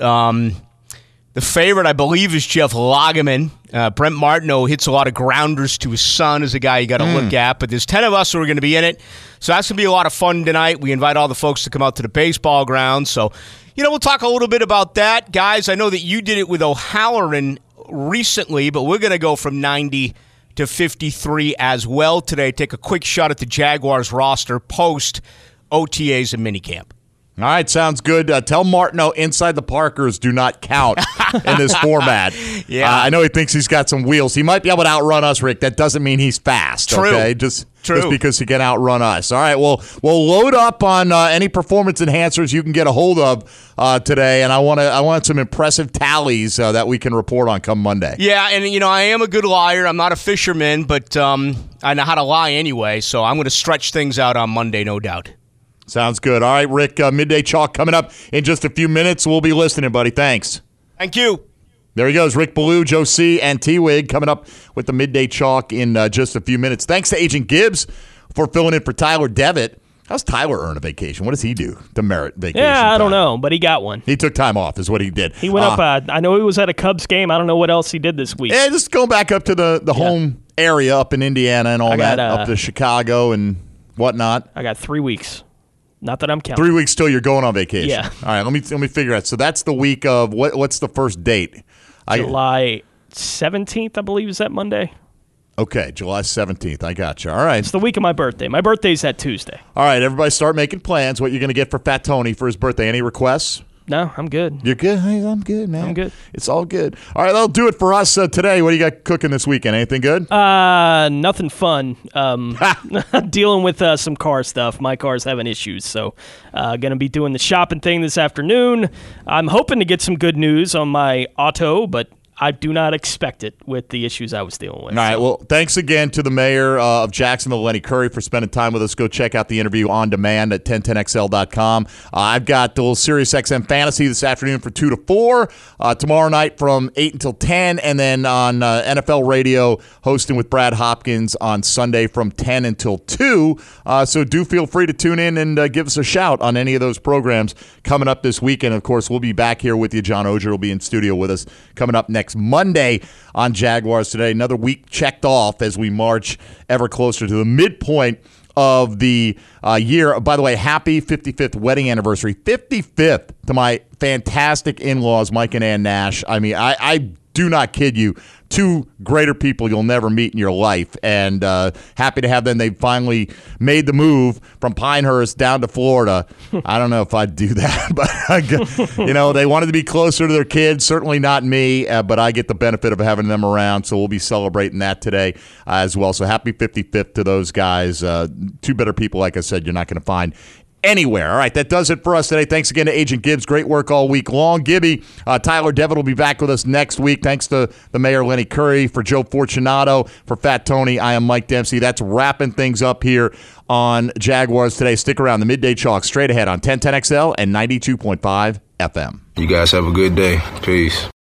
The favorite, I believe, is Jeff Lageman. Brent Martineau hits a lot of grounders to his son as a guy you got to look at. But there's 10 of us who are going to be in it. So that's going to be a lot of fun tonight. We invite all the folks to come out to the baseball ground. So, we'll talk a little bit about that. Guys, I know that you did it with O'Halloran recently, but we're going to go from 90 to 53 as well today. Take a quick shot at the Jaguars roster post OTAs and minicamp. All right, sounds good. Tell Martineau inside the Parkers do not count in this format. Yeah. I know he thinks he's got some wheels. He might be able to outrun us, Rick. That doesn't mean he's fast. True. Okay, just because he can outrun us. All right, well, we'll load up on any performance enhancers you can get a hold of today, and I want some impressive tallies that we can report on come Monday. Yeah, and I am a good liar. I'm not a fisherman, but I know how to lie anyway. So I'm going to stretch things out on Monday, no doubt. Sounds good. All right, Rick, Midday Chalk coming up in just a few minutes. We'll be listening, buddy. Thanks. Thank you. There he goes, Rick Ballou, Joe C., and T-Wig coming up with the Midday Chalk in just a few minutes. Thanks to Agent Gibbs for filling in for Tyler Devitt. How's Tyler earn a vacation? What does he do to merit vacation? Yeah, I don't know, but he got one. He took time off is what he did. He went up. I know he was at a Cubs game. I don't know what else he did this week. Yeah, just go back up to the home area up in Indiana and all that, up to Chicago and whatnot. I got 3 weeks. Not that I'm counting. 3 weeks till you're going on vacation. Yeah. All right, let me figure out. So that's the week of what's the first date? July 17th, I believe, is that Monday? Okay, July 17th. I got you. All right. It's the week of my birthday. My birthday's that Tuesday. All right, everybody start making plans. What you're going to get for Fat Tony for his birthday. Any requests? No, I'm good. You're good? Hey, I'm good, man. I'm good. It's all good. All right, that'll do it for us today. What do you got cooking this weekend? Anything good? Nothing fun. Dealing with some car stuff. My car's having issues, so going to be doing the shopping thing this afternoon. I'm hoping to get some good news on my auto, but I do not expect it with the issues I was dealing with. All right. Well, thanks again to the mayor of Jacksonville, Lenny Curry, for spending time with us. Go check out the interview on demand at 1010XL.com. I've got the little SiriusXM Fantasy this afternoon for 2 to 4. Tomorrow night from 8 until 10. And then on NFL Radio, hosting with Brad Hopkins on Sunday from 10 until 2. So do feel free to tune in and give us a shout on any of those programs coming up this weekend. Of course, we'll be back here with you. John Ogier will be in studio with us coming up next Monday on Jaguars Today. Another week checked off as we march ever closer to the midpoint of the year. By the way, happy 55th wedding anniversary. 55th to my fantastic in-laws, Mike and Ann Nash. I mean, I do not kid you. Two greater people you'll never meet in your life, and happy to have them. They finally made the move from Pinehurst down to Florida. I don't know if I'd do that, but they wanted to be closer to their kids. Certainly not me, but I get the benefit of having them around, so we'll be celebrating that today as well. So happy 55th to those guys. Two better people, like I said, you're not going to find anywhere. All right, that does it for us today. Thanks again to Agent Gibbs. Great work all week long. Gibby, Tyler Devitt will be back with us next week. Thanks to the mayor, Lenny Curry, for Joe Fortunato, for Fat Tony. I am Mike Dempsey. That's wrapping things up here on Jaguars Today. Stick around. The Midday Chalk straight ahead on 1010XL and 92.5 FM. You guys have a good day. Peace.